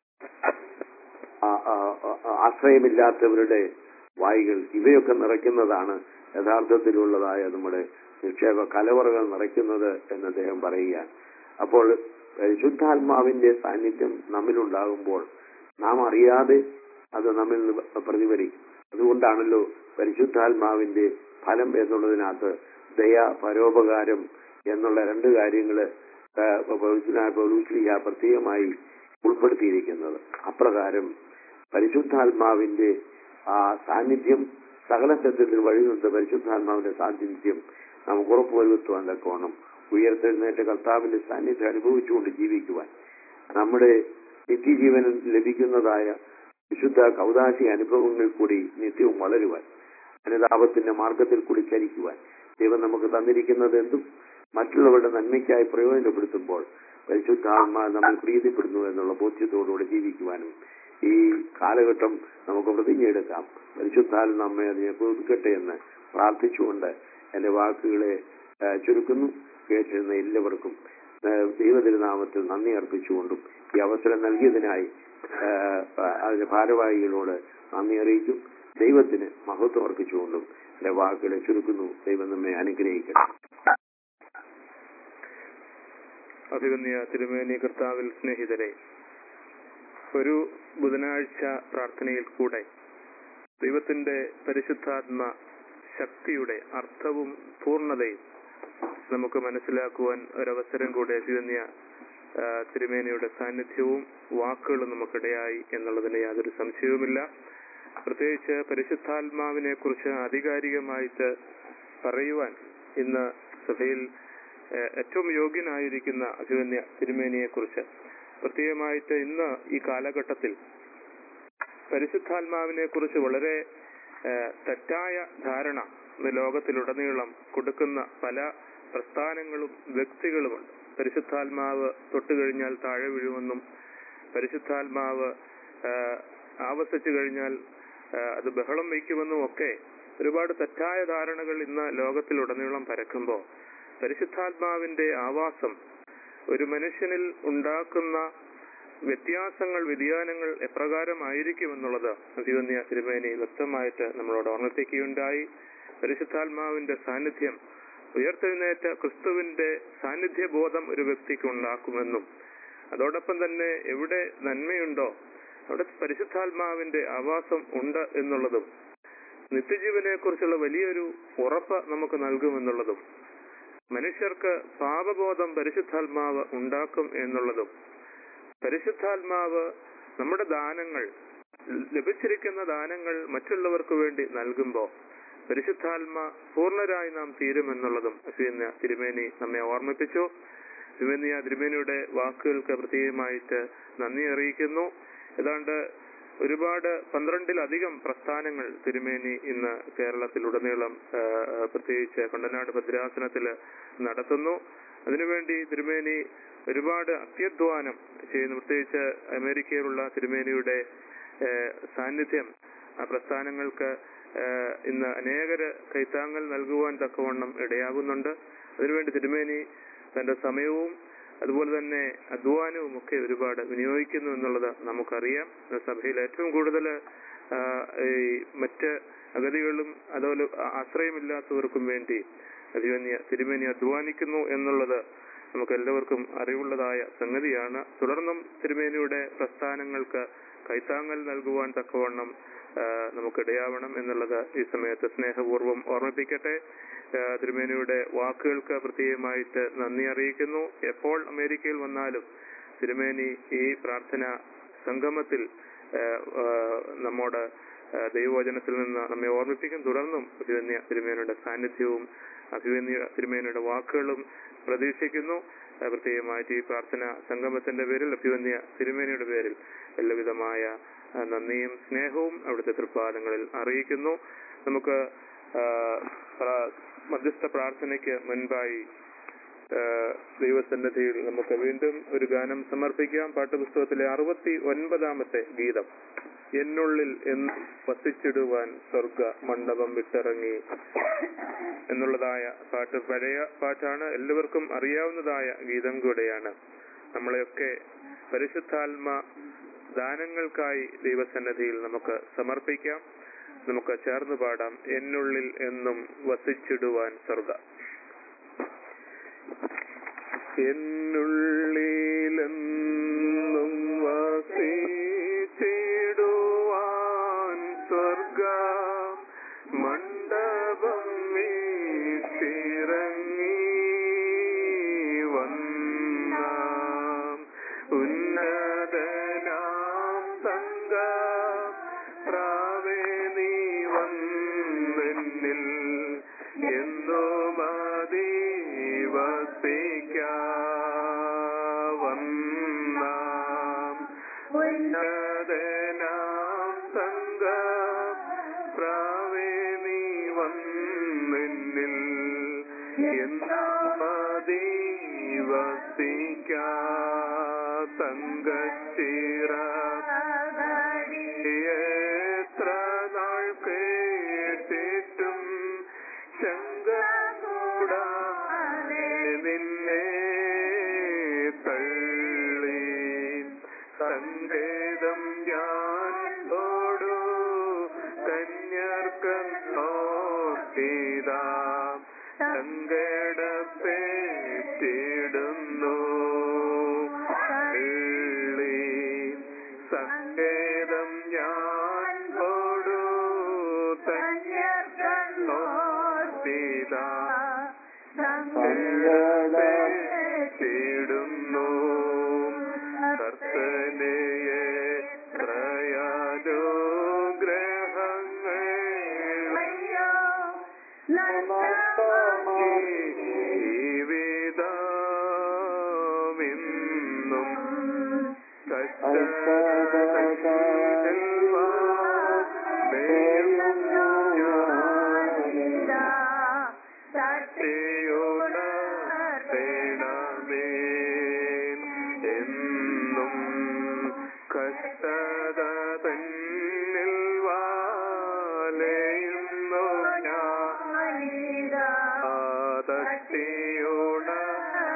S4: ആശ്രയമില്ലാത്തവരുടെ വായികൾ, ഇവയൊക്കെ നിറയ്ക്കുന്നതാണ് യഥാർത്ഥത്തിലുള്ളതായ നമ്മുടെ നിക്ഷേപ കലവറകൾ നിറയ്ക്കുന്നത് എന്ന് അദ്ദേഹം പറയുകയാണ്. അപ്പോൾ പരിശുദ്ധാത്മാവിന്റെ സാന്നിധ്യം നമ്മിലുണ്ടാകുമ്പോൾ നാം അറിയാതെ അത് നമ്മിൽ പ്രതിഫലിക്കും. അതുകൊണ്ടാണല്ലോ പരിശുദ്ധാത്മാവിന്റെ ഫലം എന്നുള്ളതിനകത്ത് ദയ, പരോപകാരം എന്നുള്ള രണ്ട് കാര്യങ്ങള് പൗലോസ്ലീഹ പ്രത്യേകമായി ഉൾപ്പെടുത്തിയിരിക്കുന്നത്. അപ്രകാരം പരിശുദ്ധാത്മാവിന്റെ ആ സാന്നിധ്യം സകല സത്യത്തിൽ വഴിനിർത്ത പരിശുദ്ധാത്മാവിന്റെ സാന്നിധ്യം നമുക്ക് ഉറപ്പുവരുത്തുവാൻ തക്കോണം ഉയർത്തെഴുന്നേറ്റ കർത്താവിന്റെ സാന്നിധ്യം അനുഭവിച്ചുകൊണ്ട് ജീവിക്കുവാൻ, നമ്മുടെ നിത്യജീവൻ ലഭിക്കുന്നതായ വിശുദ്ധ കൗദാശി അനുഭവങ്ങളിൽ കൂടി നിത്യവും വളരുവാൻ, അനുതാപത്തിന്റെ മാർഗത്തിൽ കൂടി ചരിക്കുവാൻ ദൈവം നമുക്ക് തന്നിരിക്കുന്നത് എന്തും മറ്റുള്ളവരുടെ നന്മയ്ക്കായി പ്രയോജനപ്പെടുത്തുമ്പോൾ പരിശുദ്ധാത്മാ നമ്മൾ പ്രീതിപ്പെടുന്നു എന്നുള്ള ബോധ്യത്തോടുകൂടി ജീവിക്കുവാനും ഈ കാലഘട്ടം നമുക്ക് പ്രതിജ്ഞയെടുക്കാം. പരിശുദ്ധാത്മ നമ്മെ അതിനെ പുതുക്കട്ടെ എന്ന് പ്രാർത്ഥിച്ചുകൊണ്ട് എന്റെ വാക്കുകളെ ചുരുക്കുന്നു. കേട്ടിരുന്ന എല്ലാവർക്കും ദൈവതിരുനാമത്തിൽ നന്ദി അർപ്പിച്ചുകൊണ്ടും ഈ അവസരം നൽകിയതിനായി അതിന്റെ ഭാരവാഹികളോട് നന്ദി അറിയിക്കും. ദൈവത്തിന് മഹത്വം അർപ്പിച്ചുകൊണ്ടും എന്റെ വാക്കുകളെ ചുരുക്കുന്നു. ദൈവം നമ്മെ അനുഗ്രഹിക്കട്ടെ.
S3: അഭിവന്യ തിരുമേനി കർത്താവിൽ സ്നേഹിതരെ, ഒരു ബുധനാഴ്ച പ്രാർത്ഥനയിൽ കൂടെ ദൈവത്തിന്റെ പരിശുദ്ധാത്മ ശക്തിയുടെ അർത്ഥവും പൂർണ്ണതയും നമുക്ക് മനസ്സിലാക്കുവാൻ ഒരവസരം കൂടെ അഭിവന്യ തിരുമേനിയുടെ സാന്നിധ്യവും വാക്കുകളും നമുക്കിടയായി എന്നുള്ളതിന് യാതൊരു സംശയവുമില്ല. പ്രത്യേകിച്ച് പരിശുദ്ധാത്മാവിനെ കുറിച്ച് ആധികാരികമായിട്ട് പറയുവാൻ ഇന്ന് സഭയിൽ ഏറ്റവും യോഗ്യനായിരിക്കുന്ന അഭിവന്യ തിരുമേനിയെ കുറിച്ച് പ്രത്യേകമായിട്ട് ഇന്ന് ഈ കാലഘട്ടത്തിൽ പരിശുദ്ധാത്മാവിനെ കുറിച്ച് വളരെ തെറ്റായ ധാരണ ലോകത്തിലുടനീളം കൊടുക്കുന്ന പല പ്രസ്ഥാനങ്ങളും വ്യക്തികളുമുണ്ട്. പരിശുദ്ധാത്മാവ് തൊട്ടുകഴിഞ്ഞാൽ താഴെ വീഴുമെന്നും പരിശുദ്ധാത്മാവ് ആവസിച്ചു കഴിഞ്ഞാൽ അത് ബഹളം വയ്ക്കുമെന്നും ഒക്കെ ഒരുപാട് തെറ്റായ ധാരണകൾ ഇന്ന് ലോകത്തിലുടനീളം പരക്കുമ്പോൾ പരിശുദ്ധാത്മാവിന്റെ ആവാസം ഒരു മനുഷ്യനിൽ ഉണ്ടാക്കുന്ന വ്യത്യാസങ്ങൾ, വ്യതിയാനങ്ങൾ എപ്രകാരമായിരിക്കുമെന്നുള്ളത് അഭിവന്യ തിരുമേനി വ്യക്തമായിട്ട് നമ്മളോട് ഓർമ്മിപ്പിക്കുകയുണ്ടായി. പരിശുദ്ധാത്മാവിന്റെ സാന്നിധ്യം ഉയർത്തെഴുന്നേറ്റ ക്രിസ്തുവിന്റെ സാന്നിധ്യബോധം ഒരു വ്യക്തിക്ക് ഉണ്ടാക്കുമെന്നും അതോടൊപ്പം തന്നെ എവിടെ നന്മയുണ്ടോ അവിടെ പരിശുദ്ധാത്മാവിന്റെ ആവാസം ഉണ്ട് എന്നുള്ളതും നിത്യജീവനെ കുറിച്ചുള്ള വലിയൊരു ഉറപ്പ് നമുക്ക് നൽകുമെന്നുള്ളതും മനുഷ്യർക്ക് പാപബോധം പരിശുദ്ധാത്മാവ് ഉണ്ടാക്കും എന്നുള്ളതും പരിശുദ്ധാത്മാവ് നമ്മുടെ ദാനങ്ങൾ, ലഭിച്ചിരിക്കുന്ന ദാനങ്ങൾ മറ്റുള്ളവർക്ക് വേണ്ടി നൽകുമ്പോൾ പരിശുദ്ധാത്മ പൂർണ്ണരായി നാം തീരുമെന്നുള്ളതും അഭിവന്യ തിരുമേനി നമ്മെ ഓർമ്മിപ്പിച്ചു. അഭിവന്യ തിരുമേനിയുടെ വാക്കുകൾക്ക് പ്രത്യേകമായിട്ട് നന്ദി അറിയിക്കുന്നു. ഏതാണ്ട് ഒരുപാട് പന്ത്രണ്ടിലധികം പ്രസ്ഥാനങ്ങൾ തിരുമേനി ഇന്ന് കേരളത്തിലുടനീളം പ്രത്യേകിച്ച് കൊണ്ടനാട് ഭദ്രാസനത്തിൽ നടത്തുന്നു. അതിനുവേണ്ടി തിരുമേനി ഒരുപാട് അത്യധ്വാനം ചെയ്യുന്നു. പ്രത്യേകിച്ച് അമേരിക്കയിലുള്ള തിരുമേനിയുടെ സാന്നിധ്യം ആ പ്രസ്ഥാനങ്ങൾക്ക് ഇന്ന് അനേകര് കൈത്താങ്ങൽ നൽകുവാൻ തക്കവണ്ണം ഇടയാകുന്നുണ്ട്. അതിനുവേണ്ടി തിരുമേനി തന്റെ സമയവും അതുപോലെ തന്നെ അധ്വാനവും ഒക്കെ ഒരുപാട് വിനിയോഗിക്കുന്നു എന്നുള്ളത് നമുക്കറിയാം. സഭയിൽ ഏറ്റവും കൂടുതൽ ഈ മറ്റ് അഗതികളും അതുപോലെ ആശ്രയമില്ലാത്തവർക്കും വേണ്ടി തിരുമേനി തിരുമേനി അധ്വാനിക്കുന്നു എന്നുള്ളത് നമുക്ക് എല്ലാവർക്കും അറിവുള്ളതായ സംഗതിയാണ്. തുടർന്നും തിരുമേനിയുടെ പ്രസ്ഥാനങ്ങൾക്ക് കൈത്താങ്ങൽ നൽകുവാൻ തക്കവണ്ണം നമുക്കിടയാവണം എന്നുള്ളത് ഈ സമയത്ത് സ്നേഹപൂർവ്വം ഓർമ്മിപ്പിക്കട്ടെ. തിരുമേനിയുടെ വാക്കുകൾക്ക് പ്രത്യേകമായിട്ട് നന്ദി അറിയിക്കുന്നു. എപ്പോൾ അമേരിക്കയിൽ വന്നാലും തിരുമേനി ഈ പ്രാർത്ഥന സംഗമത്തിൽ നമ്മോട് ദൈവവചനത്തിൽ നിന്ന് നമ്മെ ഓർമ്മിപ്പിക്കും. തുടർന്നും അഭിവന്യ തിരുമേനിയുടെ സാന്നിധ്യവും അഭിവന്യ തിരുമേനിയുടെ വാക്കുകളും പ്രതീക്ഷിക്കുന്നു. പ്രത്യേകമായിട്ട് ഈ പ്രാർത്ഥന സംഗമത്തിന്റെ പേരിൽ അഭിവന്യ തിരുമേനിയുടെ പേരിൽ എല്ലാവിധമായ നന്ദിയും സ്നേഹവും അവിടുത്തെ തൃപ്പാദങ്ങളിൽ അറിയിക്കുന്നു. നമുക്ക് മധ്യസ്ഥ പ്രാർത്ഥനയ്ക്ക് മുൻപായി ദൈവസന്നിധിയിൽ നമുക്ക് വീണ്ടും ഒരു ഗാനം സമർപ്പിക്കാം. പാഠപുസ്തകത്തിലെ അറുപത്തി ഒൻപതാമത്തെ ഗീതം, എന്നുള്ളിൽ എന്ന് വസിച്ചിടുവാൻ സ്വർഗ മണ്ഡപം വിട്ടിറങ്ങി എന്നുള്ളതായ പാട്ട് പഴയ പാട്ടാണ്, എല്ലാവർക്കും അറിയാവുന്നതായ ഗീതം കൂടെയാണ്. നമ്മളെയൊക്കെ പരിശുദ്ധാത്മ ദാനങ്ങൾക്കായി ദൈവസന്നിധിയിൽ നമുക്ക് സമർപ്പിക്കാം. നമുക്ക് ചേർന്ന് പാടാം, എന്നുള്ളിൽ എന്നും വസിച്ചിടുവാൻ സ്വർഗ. എന്നുള്ളിലെന്നും വസിച്ചിടുവാൻ സ്വർഗ മണ്ഡപം വീട്ടിറങ്ങി വന്ന ഉന്നതനാം സംഘ പ്രാവേ നീ വന്നെന്നിൽ എന്നു മതി വസിക്കാവന്നാം ഉന്നതനാം സംഘ പ്രാവേ നീ വന്നെന്നിൽ എന്നു മതി വസിക്കാ സംഘച്ചിറ എത്ര നാൾ കേട്ടിട്ടും ശങ്ക കൂടാതെ നിന്നെ തള്ളി സങ്കേതം ഞാൻ ഓടു കന്യർക്കോർത്തിതാ സങ്കടപ്പെട്ടിടുന്നു തള്ളി സങ്കേതം ഞാൻ ഓടു കന്യർക്കോർത്തിതാ സങ്കടപ്പെട്ടിടുന്നു കർത്തനയെ ത്രയാനുഗ്രഹങ്ങൾ ജീവിതമെന്നും തട്ടിയുണർത്തേണമേ എന്നും കഷ്ടത തന്നിൽ വാലയുന്നു ഞാൻ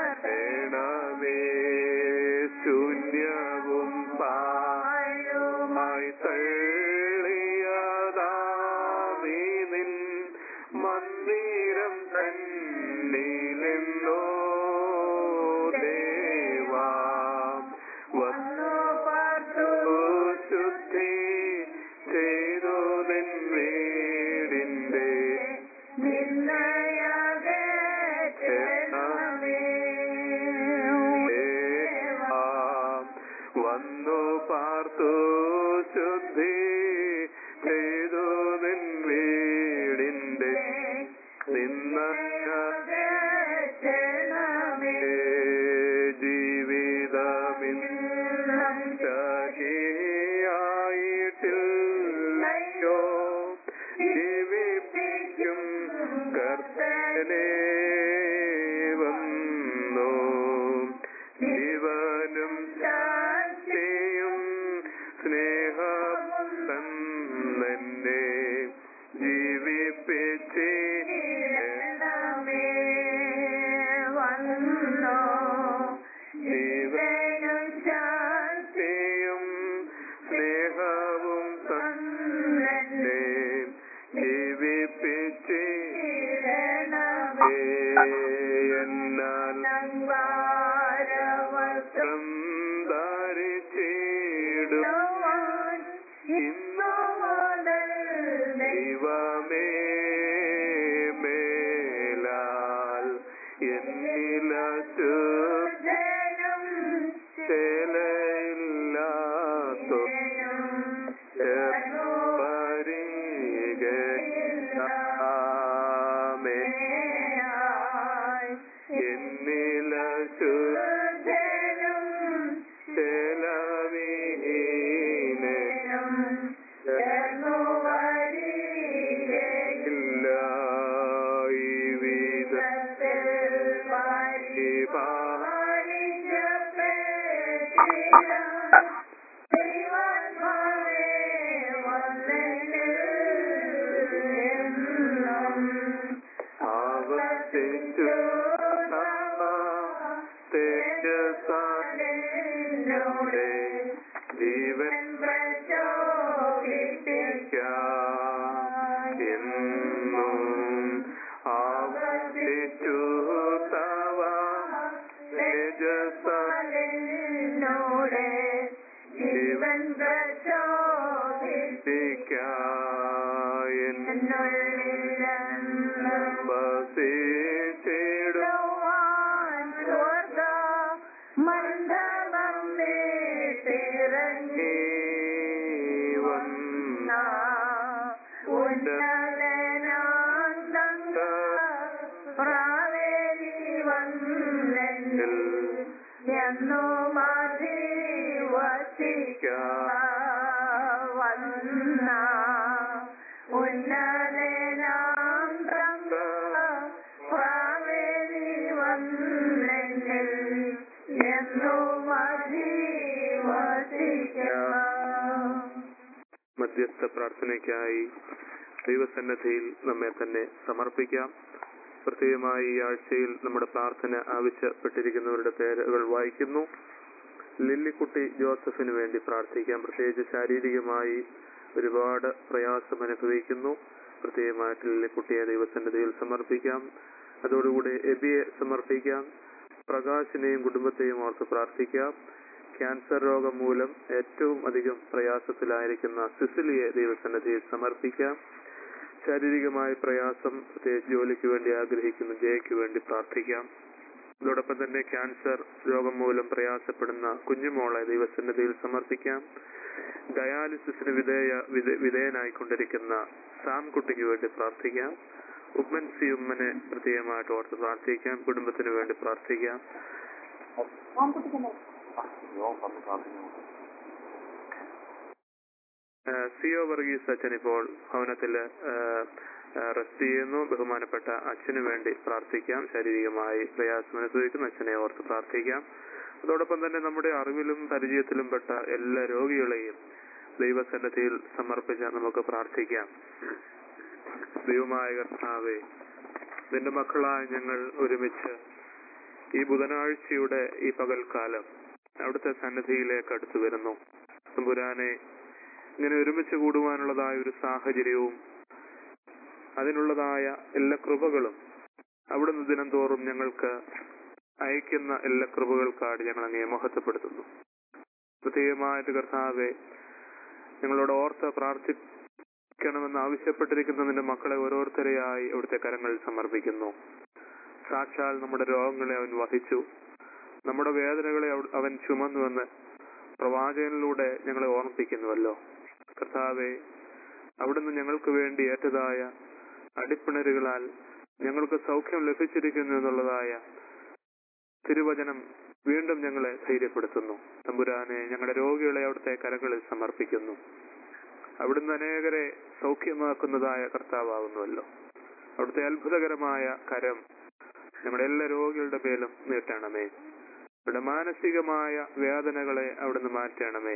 S3: തട്ടിയുണർത്തേണമേ ശൂന്യവും പാഴുമ വന്നു ജീവനും ശാന്തിയും സ്നേഹവും തന്നെ ജീവിപ്പിച്ചിടണമേ വന്നു ജീവനും ശാന്തിയും സ്നേഹവും തന്നെ ജീവിപ്പിച്ചിടണമേ എന്നാൽ വസ്ത്രം ധരിച്ചിടുവാൻ ഇന്നു മുതൽ ദൈവമേ മേലാൽ എന്നിലു ചേലയില്ലാത്തോ പരിഗണമേ എന്നിലു ചേലവിഹീനം ഇല്ല ഈ വിധത്തിൽ ആവർത്തിച്ചു തേജസ്സാനോടെ ജീവൻ എന്നും ആവർത്തിച്ചു തവ തേജസ്സാനോടെ ജീവൻ വസിച്ചിടുവാൻ സ്വർഗ മണ്ഡപം വിട്ടിറങ്ങി വന്ന ഉന്നതനാന്തങ്ക പ്രാവേലി വന്നെങ്കിൽ എന്നു മധിവസിക്ക വന്ന ഉന്നതനാന്തങ്ക പ്രാവേലി വന്നെങ്കിൽ എന്നു മധിവസിക്ക. മധ്യസ്ഥ പ്രാർത്ഥനയ്ക്കായി ദൈവസന്നിധിയിൽ നമ്മെ തന്നെ സമർപ്പിക്കാം. പ്രത്യേകമായി ഈ ആഴ്ചയിൽ നമ്മുടെ പ്രാർത്ഥന ആവശ്യപ്പെട്ടിരിക്കുന്നവരുടെ പേരുകൾ വായിക്കുന്നു. ലില്ലിക്കുട്ടി ജോസഫിന് വേണ്ടി പ്രാർത്ഥിക്കാം. പ്രത്യേകിച്ച് ശാരീരികമായി ഒരുപാട് പ്രയാസം അനുഭവിക്കുന്നു. പ്രത്യേകമായിട്ട് ലില്ലിക്കുട്ടിയെ ദൈവസന്നിധിയിൽ സമർപ്പിക്കാം. അതോടുകൂടി എബിയെ സമർപ്പിക്കാം. പ്രകാശിനെയും കുടുംബത്തെയും ഓർത്ത് പ്രാർത്ഥിക്കാം. ക്യാൻസർ രോഗം മൂലം ഏറ്റവും അധികം പ്രയാസത്തിലായിരിക്കുന്ന സിസിലിയെ ദൈവസന്നിധിയിൽ സമർപ്പിക്കാം. ശാരീരികമായ പ്രയാസം പ്രത്യേകിച്ച് ജോലിക്ക് വേണ്ടി ആഗ്രഹിക്കുന്ന ജയയ്ക്ക് വേണ്ടി പ്രാർത്ഥിക്കാം. അതോടൊപ്പം തന്നെ ക്യാൻസർ രോഗം മൂലം പ്രയാസപ്പെടുന്ന കുഞ്ഞുമോളെ ദൈവസന്നിധിയിൽ സമർപ്പിക്കാം. ഡയാലിസിസിന് വിധേയ വിധേയനായിക്കൊണ്ടിരിക്കുന്ന സാം കുട്ടിക്ക് വേണ്ടി പ്രാർത്ഥിക്കാം. ഉമ്മൻ സി ഉമ്മനെ പ്രത്യേകമായിട്ട് ഓർത്ത് പ്രാർത്ഥിക്കാം. കുടുംബത്തിന് വേണ്ടി പ്രാർത്ഥിക്കാം. സിയോ വർഗീസ് അച്ഛൻ ഇപ്പോൾ ഭവനത്തില് റെസ്റ്റ് ചെയ്യുന്നു. ബഹുമാനപ്പെട്ട അച്ഛന് വേണ്ടി പ്രാർത്ഥിക്കാം. ശാരീരികമായി പ്രയാസം അനുഭവിക്കുന്ന അച്ഛനെ ഓർത്ത് പ്രാർത്ഥിക്കാം. അതോടൊപ്പം തന്നെ നമ്മുടെ അറിവിലും പരിചയത്തിലും പെട്ട എല്ലാ രോഗികളെയും ദൈവസന്നിധിയിൽ സമർപ്പിച്ച് നമുക്ക് പ്രാർത്ഥിക്കാം. ദൈവമായ കർത്താവേ, നിന്റെ മക്കളായ ഞങ്ങൾ ഒരുമിച്ച് ഈ ബുധനാഴ്ചയുടെ ഈ പകൽക്കാലം അവിടുത്തെ സന്നിധിയിലേക്ക് അടുത്തു വരുന്നു. തമ്പുരാനെ, ഇങ്ങനെ ഒരുമിച്ച് കൂടുവാനുള്ളതായ ഒരു സാഹചര്യവും അതിനുള്ളതായ എല്ലാ കൃപകളും അവിടുന്ന് ദിനം തോറും ഞങ്ങൾക്ക് അയക്കുന്ന എല്ലാ കൃപകൾക്കാട് ഞങ്ങൾ അങ്ങേ മഹത്വപ്പെടുത്തുന്നു. പ്രത്യേകമായിട്ട് കർത്താവെ, ഞങ്ങളോട് ഓർത്ത് പ്രാർത്ഥിക്കണമെന്ന് ആവശ്യപ്പെട്ടിരിക്കുന്ന നിന്റെ മക്കളെ ഓരോരുത്തരെയായി അവിടുത്തെ കരങ്ങളിൽ സമർപ്പിക്കുന്നു. സാക്ഷാൽ നമ്മുടെ രോഗങ്ങളെ അവൻ വഹിച്ചു, നമ്മുടെ വേദനകളെ അവൻ ചുമന്നുവെന്ന് പ്രവാചകനിലൂടെ ഞങ്ങളെ ഓർമ്മിപ്പിക്കുന്നുവല്ലോ. കർത്താവെ, അവിടുന്ന് ഞങ്ങൾക്ക് വേണ്ടി ഏറ്റതായ അടിപ്പിണരുകളാൽ ഞങ്ങൾക്ക് സൗഖ്യം ലഭിച്ചിരിക്കുന്നു എന്നുള്ളതായ തിരുവചനം വീണ്ടും ഞങ്ങളെ ധൈര്യപ്പെടുത്തുന്നു. തമ്പുരാനെ, ഞങ്ങളുടെ രോഗികളെ അവിടുത്തെ കരങ്ങളിൽ സമർപ്പിക്കുന്നു. അവിടുന്ന് അനേകരെ സൗഖ്യമാക്കുന്നതായ കർത്താവാകുന്നുവല്ലോ. അവിടുത്തെ അത്ഭുതകരമായ കരം ഞങ്ങളുടെ എല്ലാ രോഗികളുടെ മേലും നീട്ടണമേ. അവരുടെ മാനസികമായ വേദനകളെ അവിടുന്ന് മാറ്റണമേ.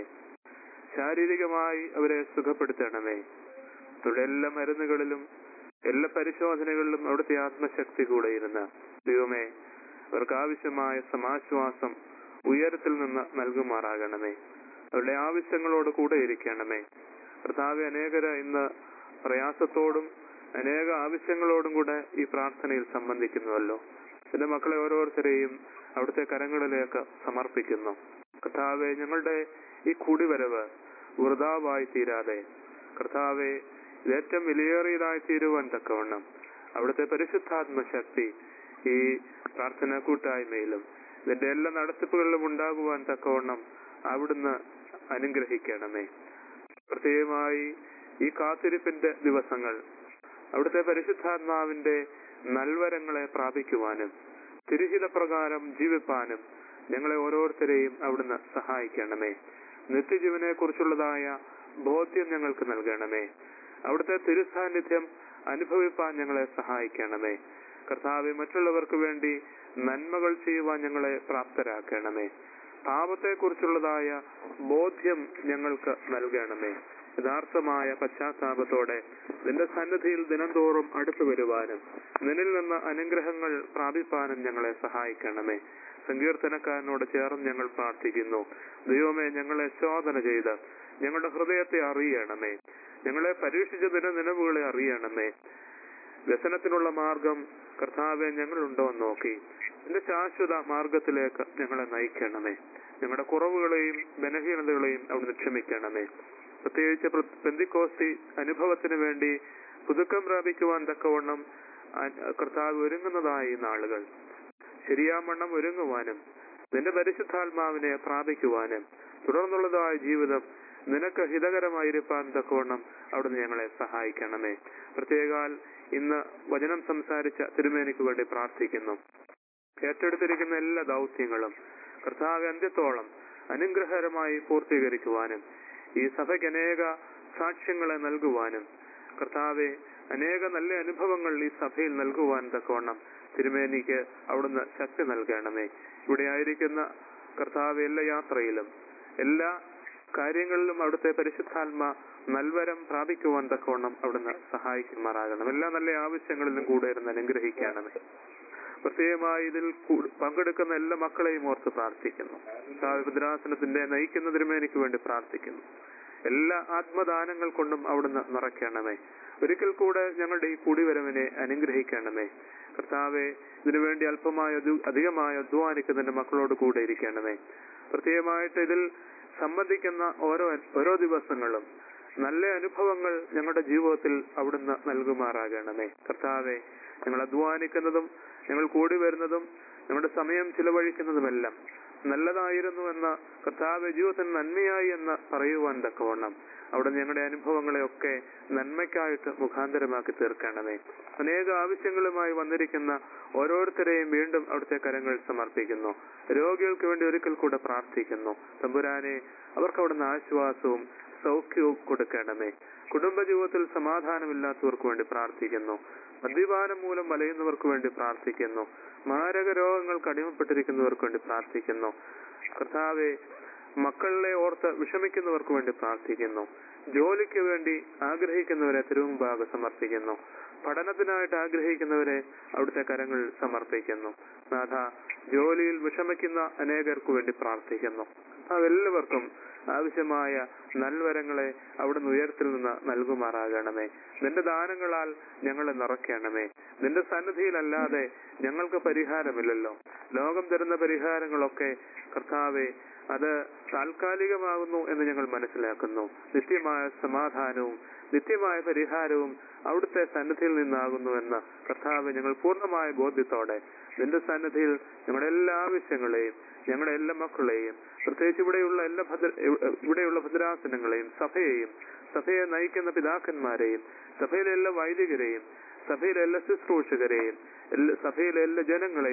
S3: ശാരീരികമായി അവരെ സുഖപ്പെടുത്തണമേ. അവരുടെ എല്ലാ മരുന്നുകളിലും എല്ലാ പരിശോധനകളിലും അവിടുത്തെ ആത്മശക്തി കൂടെ ഇരുന്ന ദൈവമേ, അവർക്ക് ആവശ്യമായ സമാശ്വാസം ഉയരത്തിൽ നിന്ന് നൽകുമാറാകണമേ. അവരുടെ ആവശ്യങ്ങളോട് കൂടെ ഇരിക്കണമേ. കർത്താവെ, അനേകര ഇന്ന് പ്രയാസത്തോടും അനേക ആവശ്യങ്ങളോടും കൂടെ ഈ പ്രാർത്ഥനയിൽ സംബന്ധിക്കുന്നുവല്ലോ. എന്റെ മക്കളെ ഓരോരുത്തരെയും അവിടുത്തെ കരങ്ങളിലേക്ക് സമർപ്പിക്കുന്നു. കർത്താവെ, ഞങ്ങളുടെ ഈ കൂടിവരവ് വൃഥാവായി തീരാതെ കർത്താവെ, ഇത് ഏറ്റവും വിലയേറിയതായി തീരുവാൻ തക്കവണ്ണം അവിടുത്തെ പരിശുദ്ധാത്മ ശക്തി ഈ പ്രാർത്ഥനാ കൂട്ടായ്മയിലും ഇതിന്റെ എല്ലാ നടത്തിപ്പുകളിലും ഉണ്ടാകുവാൻ തക്കവണ്ണം അവിടുന്ന് അനുഗ്രഹിക്കണമേ. പ്രത്യേകമായി ഈ കാത്തിരിപ്പിന്റെ ദിവസങ്ങൾ അവിടുത്തെ പരിശുദ്ധാത്മാവിന്റെ നൽവരങ്ങളെ പ്രാപിക്കുവാനും തിരുഹിത പ്രകാരം ജീവിപ്പാനും ഞങ്ങളെ ഓരോരുത്തരെയും അവിടുന്ന് സഹായിക്കണമേ. നിത്യജീവനെ കുറിച്ചുള്ളതായ ബോധ്യം ഞങ്ങൾക്ക് നൽകണമേ. അവിടുത്തെ തിരുസാന്നിധ്യം അനുഭവിപ്പാൻ ഞങ്ങളെ സഹായിക്കണമേ. കർത്താവെ, മറ്റുള്ളവർക്ക് വേണ്ടി നന്മകൾ ചെയ്യുവാൻ ഞങ്ങളെ പ്രാപ്തരാക്കണമേ. പാപത്തെക്കുറിച്ചുള്ളതായ ബോധ്യം ഞങ്ങൾക്ക് നൽകണമേ. യഥാർത്ഥമായ പശ്ചാത്താപത്തോടെ നിന്റെ സന്നിധിയിൽ ദിനംതോറും അടുത്തു വരുവാനും നിന്നിൽ നിന്ന് അനുഗ്രഹങ്ങൾ പ്രാപിപ്പാനും ഞങ്ങളെ സഹായിക്കണമേ. സങ്കീർത്തനക്കാരനോട് ചേർന്ന് ഞങ്ങൾ പ്രാർത്ഥിക്കുന്നു. ദൈവമേ, ഞങ്ങളെ ശോധന ചെയ്ത് ഞങ്ങളുടെ ഹൃദയത്തെ അറിയണമേ. ഞങ്ങളെ പരീക്ഷിച്ചതിന് നിലവുകളെ അറിയണമേ. വ്യസനത്തിനുള്ള മാർഗം കർത്താവെ ഞങ്ങളുണ്ടോ എന്ന് നോക്കി എന്റെ ശാശ്വത മാർഗത്തിലേക്ക് ഞങ്ങളെ നയിക്കണമേ. ഞങ്ങളുടെ കുറവുകളെയും ബലഹീനതകളെയും അവിടുന്ന് ക്ഷമിക്കണമേ. പ്രത്യേകിച്ച് പെന്തിക്കോസ്തി അനുഭവത്തിന് വേണ്ടി പുതുക്കം പ്രാപിക്കുവാൻ തക്കവണ്ണം കർത്താവ് ഒരുങ്ങുന്നതായ ഈ നാളുകൾ ശരിയാവണ്ണം ഒരുങ്ങുവാനും നിന്റെ പരിശുദ്ധാത്മാവിനെ പ്രാപിക്കുവാനും തുടർന്നുള്ളതായ ജീവിതം നിനക്ക് ഹിതകരമായിരിക്കാൻ തക്കവണ്ണം അവിടുന്ന് ഞങ്ങളെ സഹായിക്കണമേ. പ്രത്യേകാൽ ഇന്ന് വചനം സംസാരിച്ച തിരുമേനിക്ക് വേണ്ടി പ്രാർത്ഥിക്കുന്നു. ഏറ്റെടുത്തിരിക്കുന്ന എല്ലാ ദൗത്യങ്ങളും കർത്താവ് അന്ത്യത്തോളം അനുഗ്രഹകരമായി പൂർത്തീകരിക്കുവാനും ഈ സഭയ്ക്ക് അനേക സാക്ഷ്യങ്ങളെ നൽകുവാനും കർത്താവെ അനേക നല്ല അനുഭവങ്ങൾ ഈ സഭയിൽ നൽകുവാൻ തക്കവണ്ണം തിരുമേനിക്ക് അവിടുന്ന് ശക്തി നൽകണമേ. ഇവിടെ ആയിരിക്കുന്ന കർത്താവ് എല്ലാ യാത്രയിലും എല്ലാ കാര്യങ്ങളിലും അവിടുത്തെ പരിശുദ്ധാത്മ നൽവരം പ്രാപിക്കുവാൻ തക്കവണ്ണം അവിടുന്ന് സഹായിക്കുമാറാകണം. എല്ലാ നല്ല ആവശ്യങ്ങളിലും കൂടെ ഇരുന്ന് അനുഗ്രഹിക്കണമേ. പ്രത്യേകമായി ഇതിൽ പങ്കെടുക്കുന്ന എല്ലാ മക്കളെയും ഓർത്ത് പ്രാർത്ഥിക്കുന്നു. ഭദ്രാസനത്തിന്റെ നയിക്കുന്ന തിരുമേനിക്ക് വേണ്ടി പ്രാർത്ഥിക്കുന്നു. എല്ലാ ആത്മദാനങ്ങൾ കൊണ്ടും അവിടുന്ന് നിറയ്ക്കണമേ. ഒരിക്കൽ കൂടെ ഞങ്ങളുടെ ഈ കൂടിവരവിനെ അനുഗ്രഹിക്കണമേ. കർത്താവെ, ഇതിനുവേണ്ടി അല്പമായ അധികമായി അധ്വാനിക്കുന്നതിന്റെ മക്കളോട് കൂടെ ഇരിക്കണമേ. പ്രത്യേകമായിട്ട് ഇതിൽ സംബന്ധിക്കുന്ന ഓരോ ഓരോ ദിവസങ്ങളും നല്ല അനുഭവങ്ങൾ ഞങ്ങളുടെ ജീവിതത്തിൽ അവിടുന്ന് നൽകുമാറാകണമേ. കർത്താവെ, ഞങ്ങൾ അധ്വാനിക്കുന്നതും ഞങ്ങൾ കൂടി വരുന്നതും ഞങ്ങളുടെ സമയം ചിലവഴിക്കുന്നതുമെല്ലാം നല്ലതായിരുന്നു എന്ന കർത്താവ് ജീവിതത്തിന് നന്മയായി എന്ന് പറയുവാൻ തക്കവണ്ണം അവിടെ ഞങ്ങളുടെ അനുഭവങ്ങളെയൊക്കെ നന്മയ്ക്കായിട്ട് മുഖാന്തരമാക്കി തീർക്കണമേ. അനേക ആവശ്യങ്ങളുമായി വന്നിരിക്കുന്ന ഓരോരുത്തരെയും വീണ്ടും അവിടുത്തെ കരങ്ങൾ സമർപ്പിക്കുന്നു. രോഗികൾക്ക് വേണ്ടി ഒരിക്കൽ കൂടെ പ്രാർത്ഥിക്കുന്നു. തമ്പുരാനെ, അവർക്ക് അവിടുന്ന് ആശ്വാസവും സൗഖ്യവും കൊടുക്കണമേ. കുടുംബജീവിതത്തിൽ സമാധാനമില്ലാത്തവർക്ക് വേണ്ടി പ്രാർത്ഥിക്കുന്നു. മദ്യപാനം മൂലം വലയുന്നവർക്ക് വേണ്ടി പ്രാർത്ഥിക്കുന്നു. മാരക രോഗങ്ങൾക്ക് അടിമപ്പെട്ടിരിക്കുന്നവർക്ക് വേണ്ടി പ്രാർത്ഥിക്കുന്നു. കർത്താവെ, മക്കളെ ഓർത്ത് വിഷമിക്കുന്നവർക്ക് വേണ്ടി പ്രാർത്ഥിക്കുന്നു. ജോലിക്ക് വേണ്ടി ആഗ്രഹിക്കുന്നവരെ തിരുമുമ്പാകെ സമർപ്പിക്കുന്നു. പഠനത്തിനായിട്ട് ആഗ്രഹിക്കുന്നവരെ അവിടുത്തെ കരങ്ങളിൽ സമർപ്പിക്കുന്നു. നാഥ, ജോലിയിൽ വിഷമിക്കുന്ന അനേകർക്ക് വേണ്ടി പ്രാർത്ഥിക്കുന്നു. അതെല്ലാവർക്കും ആവശ്യമായ നൽവരങ്ങളെ അവിടുന്ന് ഉയരത്തിൽ നിന്ന് നൽകുമാറാകണമേ. നിന്റെ ദാനങ്ങളാൽ ഞങ്ങളെ നിറയ്ക്കണമേ. നിന്റെ സന്നിധിയിലല്ലാതെ ഞങ്ങൾക്ക് പരിഹാരമില്ലല്ലോ. ലോകം തരുന്ന പരിഹാരങ്ങളൊക്കെ കർത്താവെ, അത് താൽക്കാലികമാകുന്നു എന്ന് ഞങ്ങൾ മനസ്സിലാക്കുന്നു. നിത്യമായ സമാധാനവും നിത്യമായ പരിഹാരവും അവിടുത്തെ സന്നിധിയിൽ നിന്നാകുന്നു എന്ന് കർത്താവ് ഞങ്ങൾ പൂർണ്ണമായ ബോധ്യത്തോടെ നിന്റെ സന്നിധിയിൽ ഞങ്ങളുടെ എല്ലാ ആവശ്യങ്ങളെയും ഞങ്ങളുടെ എല്ലാ മക്കളെയും പ്രത്യേകിച്ച് ഇവിടെയുള്ള എല്ലാ ഭദ്ര ഇവിടെയുള്ള ഭദ്രാസനങ്ങളെയും സഭയെയും സഭയെ നയിക്കുന്ന പിതാക്കന്മാരെയും സഭയിലെ എല്ലാ വൈദികരെയും സഭയിലെ എല്ലാ ശുശ്രൂഷകരെയും എല്ലാ സഭയിലെ എല്ലാ ജനങ്ങളെയും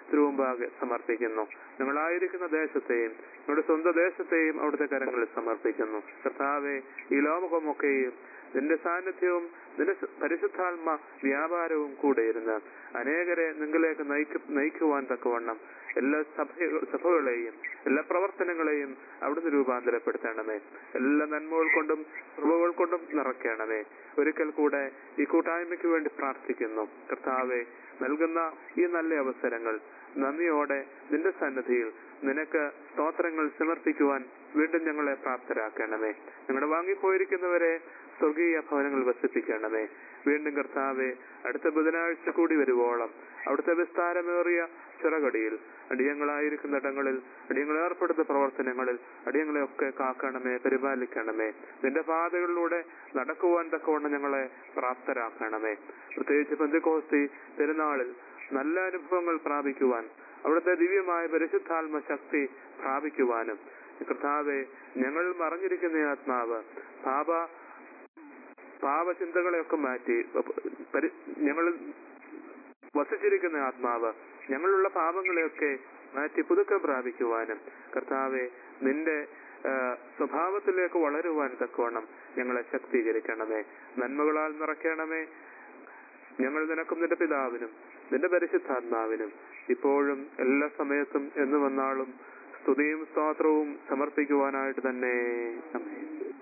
S3: തിരുമുമ്പാകെ സമർപ്പിക്കുന്നു. ഞങ്ങളായിരിക്കുന്ന ദേശത്തെയും ഞങ്ങളുടെ സ്വന്തം ദേശത്തെയും അവിടുത്തെ കരങ്ങളിൽ സമർപ്പിക്കുന്നു. കർത്താവെ, ഈ ലോകമൊക്കെയും നിന്റെ സാന്നിധ്യവും നിന്റെ പരിശുദ്ധാത്മ വ്യാപാരവും കൂടെ ഇരുന്ന് അനേകരെ നിങ്ങളിലേക്ക് നയിക്ക നയിക്കുവാൻ തക്കവണ്ണം എല്ലാ സഭ സഭകളെയും എല്ലാ പ്രവർത്തനങ്ങളെയും അവിടുന്ന് രൂപാന്തരപ്പെടുത്തണമേ. എല്ലാ നന്മകൾ കൊണ്ടും കൃപകൾ കൊണ്ടും നിറയ്ക്കണമേ. ഒരിക്കൽ കൂടെ ഈ കൂട്ടായ്മയ്ക്ക് വേണ്ടി പ്രാർത്ഥിക്കുന്നു. കർത്താവെ, നൽകുന്ന ഈ നല്ല അവസരങ്ങൾ നന്ദിയോടെ നിന്റെ സന്നിധിയിൽ നിനക്ക് സ്തോത്രങ്ങൾ സമർപ്പിക്കുവാൻ വീണ്ടും ഞങ്ങളെ പ്രാപ്തരാക്കണമേ. ഞങ്ങളുടെ വാങ്ങിപ്പോയിരിക്കുന്നവരെ സ്വർഗീയ ഭവനങ്ങൾ വസിപ്പിക്കണമേ. വീണ്ടും കർത്താവെ, അടുത്ത ബുധനാഴ്ച കൂടി വരുവോളം അവിടുത്തെ വിസ്താരമേറിയ ചിറകടിയിൽ അടിയങ്ങളായിരിക്കുന്ന ഇടങ്ങളിൽ അടിയങ്ങൾ ഏർപ്പെടുന്ന പ്രവർത്തനങ്ങളിൽ അടിയങ്ങളെ ഒക്കെ കാക്കണമേ, പരിപാലിക്കണമേ. നിന്റെ പാതകളിലൂടെ നടക്കുവാൻ തക്കവണ്ണം ഞങ്ങളെ പ്രാപ്തരാക്കണമേ. പ്രത്യേകിച്ച് പെന്തക്കോസ്തി പെരുന്നാളിൽ നല്ല അനുഭവങ്ങൾ പ്രാപിക്കുവാൻ അവിടുത്തെ ദിവ്യമായ പരിശുദ്ധാത്മ ശക്തി പ്രാപിക്കുവാനും കർത്താവെ, ഞങ്ങൾ മറഞ്ഞിരിക്കുന്ന ആത്മാവ് പാപ പാപചിന്തകളെയൊക്കെ മാറ്റി ഞങ്ങൾ വസിച്ചിരിക്കുന്ന ആത്മാവ് ഞങ്ങളുള്ള പാപങ്ങളെയൊക്കെ മാറ്റി പുതുക്കം പ്രാപിക്കുവാനും കർത്താവെ, നിന്റെ സ്വഭാവത്തിലേക്ക് വളരുവാൻ തക്കവണ്ണം ഞങ്ങളെ ശക്തീകരിക്കണമേ. നന്മകളാൽ നിറയ്ക്കണമേ. ഞങ്ങൾ നിനക്കും നിന്റെ പിതാവിനും നിന്റെ പരിശുദ്ധാത്മാവിനും ഇപ്പോഴും എല്ലാ സമയത്തും എന്ന് വന്നാളും സ്തുതിയും സ്തോത്രവും സമർപ്പിക്കുവാനായിട്ട് തന്നെ. ആമേൻ.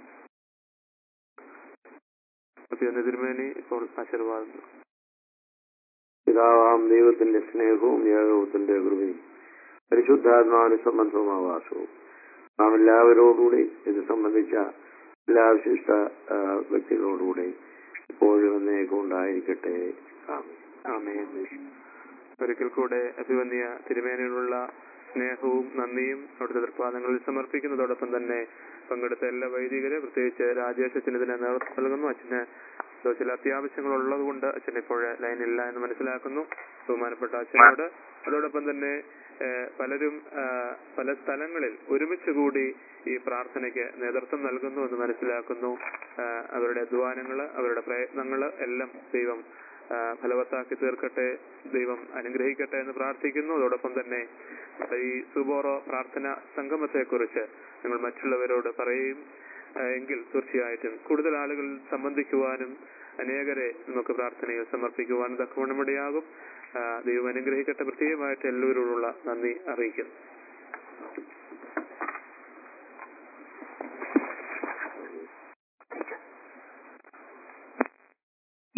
S3: തിരുമേനി ഇപ്പോൾ ആശീർവാദം.
S4: പിതാവാം ദൈവത്തിന്റെ സ്നേഹവും ഏകത്വത്തിന്റെ കൃപയും പരിശുദ്ധാത്മാവിന് സംബന്ധമാവാസവും നാം എല്ലാവരോടുകൂടി ഇത് സംബന്ധിച്ച എല്ലാ വിശിഷ്ട വ്യക്തികളോടുകൂടി ഇപ്പോഴും എന്നേക്കും ഉണ്ടായിരിക്കട്ടെ.
S3: ആമേൻ. ഒരിക്കൽ കൂടെ അഭിവന്യ തിരുമേനിയുള്ള സ്നേഹവും നന്ദിയും അവിടുത്തെ തൃപ്പാദങ്ങളിൽ സമർപ്പിക്കുന്നതോടൊപ്പം തന്നെ പങ്കെടുത്ത എല്ലാ വൈദികരെ, പ്രത്യേകിച്ച് രാജേഷ് അച്ഛന് ഇതിനെ നേതൃത്വം നൽകുന്നു. അച്ഛന് ചില അത്യാവശ്യങ്ങൾ ഉള്ളത് കൊണ്ട് അച്ഛൻ ഇപ്പോൾ ലൈനില്ല എന്ന് മനസ്സിലാക്കുന്നു. ബഹുമാനപ്പെട്ട അച്ഛനോട് അതോടൊപ്പം തന്നെ പലരും പല സ്ഥലങ്ങളിൽ ഒരുമിച്ച് കൂടി ഈ പ്രാർത്ഥനയ്ക്ക് നേതൃത്വം നൽകുന്നു എന്ന് മനസ്സിലാക്കുന്നു. അവരുടെ അധ്വാനങ്ങള് അവരുടെ പ്രയത്നങ്ങള് എല്ലാം ദൈവം ഫലവത്താക്കി തീർക്കട്ടെ, ദൈവം അനുഗ്രഹിക്കട്ടെ എന്ന് പ്രാർത്ഥിക്കുന്നു. അതോടൊപ്പം തന്നെ ഈ സുബോറോ പ്രാർത്ഥന സംഗമത്തെ കുറിച്ച് നിങ്ങൾ മറ്റുള്ളവരോട് പറയും എങ്കിൽ തീർച്ചയായിട്ടും കൂടുതൽ ആളുകൾ സംബന്ധിക്കുവാനും അനേകരെ നമുക്ക് പ്രാർത്ഥനയിൽ സമർപ്പിക്കുവാനും തക്കവണ്ണമിടയാകും. ദൈവം അനുഗ്രഹിക്കട്ടെ. പ്രത്യേകമായിട്ട് എല്ലാവരോടുള്ള നന്ദി അറിയിക്കുന്നു.